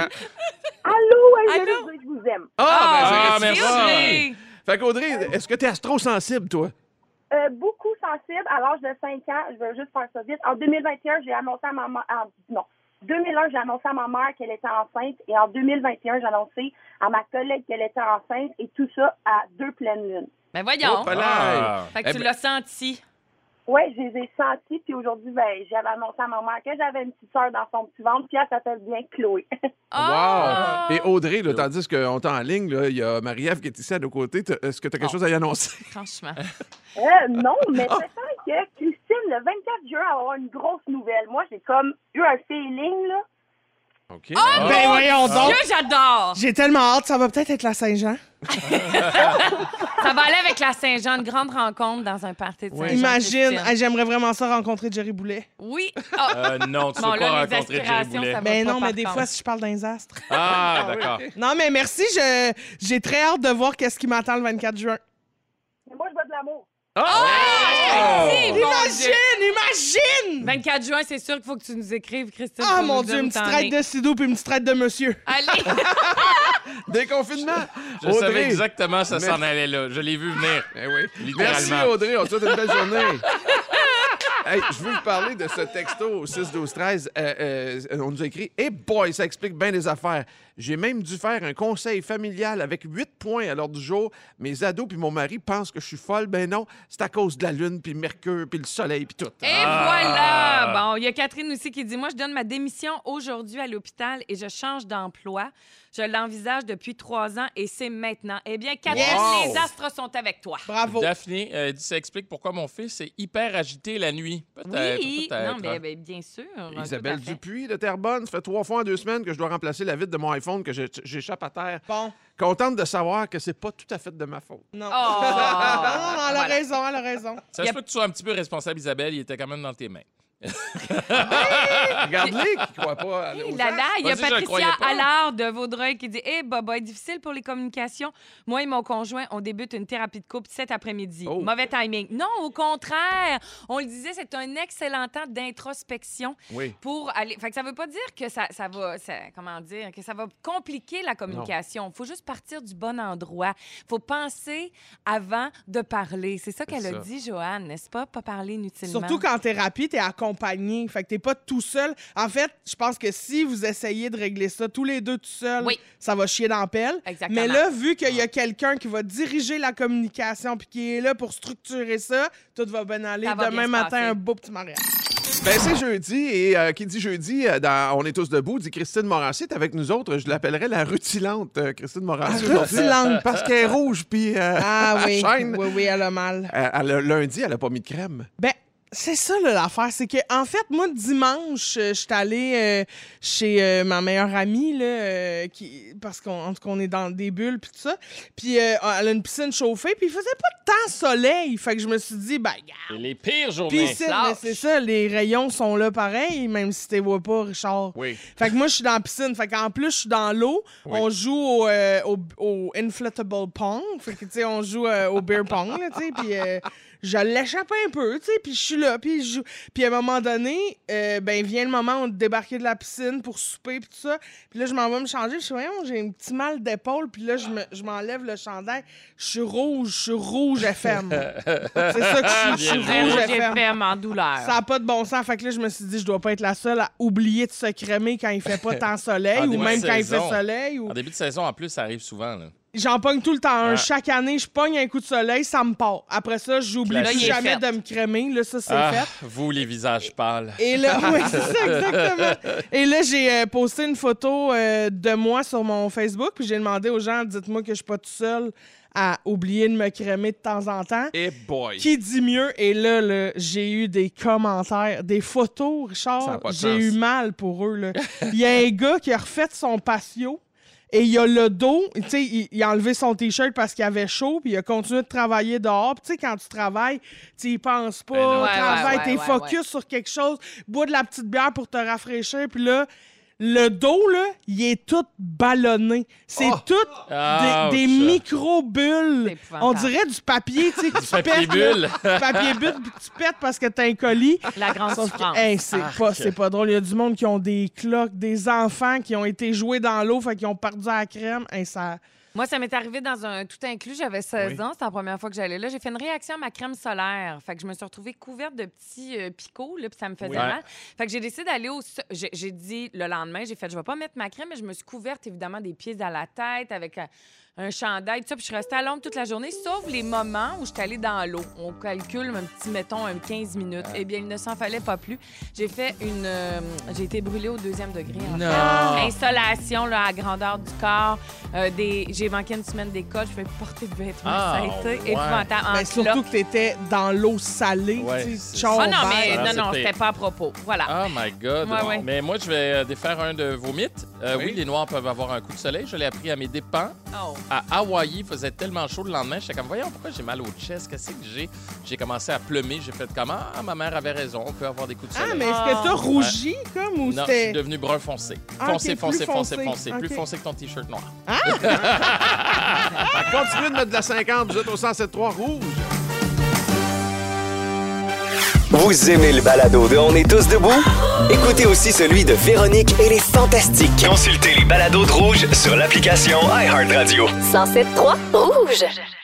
Allô, je vous aime. Merci. Audrey! Fait qu'Audrey, est-ce que t'es astro-sensible, toi? Beaucoup sensible. À l'âge de 5 ans, je vais juste faire ça vite. En 2021, j'ai annoncé à ma mère... 2001, j'ai annoncé à ma mère qu'elle était enceinte. Et en 2021, j'ai annoncé à ma collègue qu'elle était enceinte. Et tout ça à 2 pleines lunes. Ben voyons. Fait que tu l'as senti. Oui, je les ai sentis. Puis aujourd'hui, j'avais annoncé à ma mère que j'avais une petite sœur dans son petit ventre. Puis elle s'appelle bien Chloé. Wow! Et Audrey, là, tandis qu'on est en ligne, il y a Marie-Ève qui est ici à nos côtés. Est-ce que tu as quelque chose à y annoncer? Franchement. Non, mais peut-être que Christine, le 24 juin, elle va avoir une grosse nouvelle. Moi, j'ai comme eu un feeling, là. OK. Ben voyons donc. Dieu, j'adore! J'ai tellement hâte, ça va peut-être être la Saint-Jean. Ça va aller avec la Saint-Jean, une grande rencontre dans un party de Saint-Jean. Imagine, J'aimerais vraiment ça rencontrer Jerry Boulet. Oui. Non, tu ne veux pas rencontrer Jerry Boulet. Ben non, mais des fois, si je parle d'un astre. Ah, d'accord. Non, mais merci, j'ai très hâte de voir qu'est-ce qui m'attend le 24 juin. Mais moi, je veux de l'amour. Imagine! 24 juin, c'est sûr qu'il faut que tu nous écrives, Christine. Ah, mon Dieu, une petite traite de Sido puis une petite traite de monsieur. Allez! Déconfinement! Je savais exactement ça s'en allait là. Je l'ai vu venir. Eh oui. Littéralement. Merci, Audrey. On te souhaite une belle journée. Hey, je veux vous parler de ce texto au 6-12-13. On nous a écrit « Hey boy, ça explique bien des affaires. J'ai même dû faire un conseil familial avec 8 points à l'ordre du jour. Mes ados puis mon mari pensent que je suis folle. Ben non, c'est à cause de la lune, puis le mercure, puis le soleil, puis tout. » Et voilà! Bon, il y a Catherine aussi qui dit « Moi, je donne ma démission aujourd'hui à l'hôpital et je change d'emploi. Je l'envisage depuis 3 ans et c'est maintenant. » Eh bien, Catherine, Wow! les astres sont avec toi. Bravo. Daphné dit ça explique pourquoi mon fils est hyper agité la nuit. Peut-être. Oui, peut-être. non, mais bien sûr. Isabelle tout à fait. Dupuis de Terrebonne, ça fait 3 fois en 2 semaines que je dois remplacer la vitre de mon iPhone que j'échappe à terre. Bon. Contente de savoir que c'est pas tout à fait de ma faute. Non. Oh! non, elle a Voilà. raison, elle a raison. Ça se peut que tu sois un petit peu responsable, Isabelle. Il était quand même dans tes mains. Regarde-les qui croient pas à Hey, aux là, gens. là, il y a Vas-y, je le croyais Patricia pas. Allard de Vaudreuil qui dit « Hey, Baba, difficile pour les communications. Moi et mon conjoint, on débute une thérapie de couple cet après-midi. Oh. Mauvais timing. » Non, au contraire. On le disait, c'est un excellent temps d'introspection Oui. pour aller... Fait que ça veut pas dire que ça va... comment dire? Que ça va compliquer la communication. Il faut juste partir du bon endroit. Il faut penser avant de parler. C'est ça qu'elle a ça. dit, Joanne, n'est-ce pas? Pas parler inutilement. Surtout qu'en thérapie, t'es accompagné. Fait que t'es pas tout seul. En fait, je pense que si vous essayez de régler ça tous les deux tout seuls, Oui. ça va chier dans la pelle. Exactement. Mais là, vu qu'il y a quelqu'un qui va diriger la communication puis qui est là pour structurer ça, tout va bien aller. Ça va Demain bien se matin, passer. un beau petit mariage. Ben, c'est jeudi, et qui dit jeudi, dans On est tous debout, dit Christine Morancy, est avec nous autres. Je l'appellerais la rutilante, Christine Morancy. La rutilante. Parce qu'elle est rouge, puis Ah oui, chaîne. oui, elle a mal. Lundi, elle a pas mis de crème. Ben, c'est ça là, l'affaire. C'est que en fait, moi, dimanche, je suis allée chez ma meilleure amie, là, parce qu'on est dans des bulles puis tout ça. Puis elle a une piscine chauffée, puis il faisait pas tant soleil. Fait que je me suis dit, ben, regarde. C'est les pires journées. Piscine, mais c'est ça, les rayons sont là pareil, même si tu les vois pas, Richard. Oui. Fait que moi, je suis dans la piscine. Fait qu'en plus, je suis dans l'eau. Oui. On joue au Inflatable Pong. Fait que, tu sais, on joue au Beer Pong, là, tu sais. Puis je l'échappe un peu, tu sais. Puis je suis là, puis je joue. Puis à un moment donné, ben, vient le moment où on débarquait de la piscine pour souper, puis tout ça. Puis là, je m'en vais me changer. Je suis, voyons, j'ai un petit mal d'épaule. Puis là, je m'enlève le chandail. Je suis rouge FM. C'est ça que je suis rouge Rouge FM. FM en douleur. Ça n'a pas de bon sens. Fait que là, je me suis dit, je dois pas être la seule à oublier de se crémer quand il fait pas tant soleil En ou début même de quand il fait saison. soleil. Ou... En début de saison, en plus, ça arrive souvent. Là. J'en pogne tout le temps un. Ah. Chaque année, je pogne un coup de soleil, ça me part. Après ça, j'oublie Là, plus il est jamais fait. de me crémer. Là, ça, c'est Ah, fait. vous, les visages pâles. Et là, oui, c'est ça, exactement. Et là, j'ai posté une photo de moi sur mon Facebook, puis j'ai demandé aux gens, dites-moi que je suis pas tout seul à oublier de me crémer de temps en temps. Et boy. Qui dit mieux? Et là, j'ai eu des commentaires, des photos, Ça a Richard. pas de J'ai sens. eu mal pour eux. Là. Il y a un gars qui a refait son patio et il a le dos, tu sais, il a enlevé son T-shirt parce qu'il avait chaud, puis il a continué de travailler dehors. Puis tu sais, quand tu travailles, tu y penses pas, Ben non. Ouais, travaille, ouais, t'es ouais, focus ouais. sur quelque chose, bois de la petite bière pour te rafraîchir, puis là, le dos, là, il est tout ballonné. C'est Oh! tout Ouch. des micro-bulles. C'est épouvantable. On dirait du papier, tu sais, que tu papier pètes, bulle. là. Papier bulle, puis que tu pètes parce que t'as un colis. La grande Sauf que, souffrance. hey, c'est pas drôle. Il y a du monde qui ont des cloques, des enfants qui ont été joués dans l'eau, fait qu'ils ont perdu à la crème. Hey, ça... Moi, ça m'est arrivé dans un tout inclus. J'avais 16 Oui. ans. C'était la première fois que j'allais là. J'ai fait une réaction à ma crème solaire. Fait que je me suis retrouvée couverte de petits picots, là, puis ça me faisait Oui. mal. Fait que j'ai décidé d'aller au... J'ai dit le lendemain, j'ai fait, je vais pas mettre ma crème, mais je me suis couverte, évidemment, des pieds à la tête avec un chandail, tout ça. Puis je suis restée à l'ombre toute la journée, sauf les moments où je suis allée dans l'eau. On calcule un petit, mettons, un 15 minutes. Eh bien, il ne s'en fallait pas plus. J'ai fait une... j'ai été brûlée au 2e degré. En Non. fait. Insolation, là, à grandeur du corps. J'ai manqué une semaine d'école. Je vais porter de vêtements. Ah, ça a été ouais. épouvantable. En Ben, surtout cloque. que t'étais dans l'eau salée. Ouais, tu c'est sais, char Ah non, mais vert. Ah, non, c'est c'était pire. pas à propos. Voilà. Oh my God. Ouais, ouais. Mais moi, je vais défaire un de vos mythes. Oui. Oui, les Noirs peuvent avoir un coup de soleil. Je l'ai appris à mes dépens. Oh. À Hawaï, il faisait tellement chaud le lendemain. J'étais comme, voyons, pourquoi j'ai mal au chest? Qu'est-ce que j'ai? J'ai commencé à plumer. J'ai fait comme, ah, ma mère avait raison. On peut avoir des coups de soleil. Ah, mais est-ce que t'as rougi comme ou Non, je suis c'était... devenu brun foncé. Ah, Foncé, ok, foncé, plus foncé, foncé. foncé. Plus Ok. foncé que ton T-shirt noir. Continuez de mettre de la 50, vous êtes au 107.3 rouge. Vous aimez le balado de On est tous debout? Écoutez aussi celui de Véronique et les Fantastiques. Consultez les balados de Rouge sur l'application iHeartRadio. 107.3 Rouge.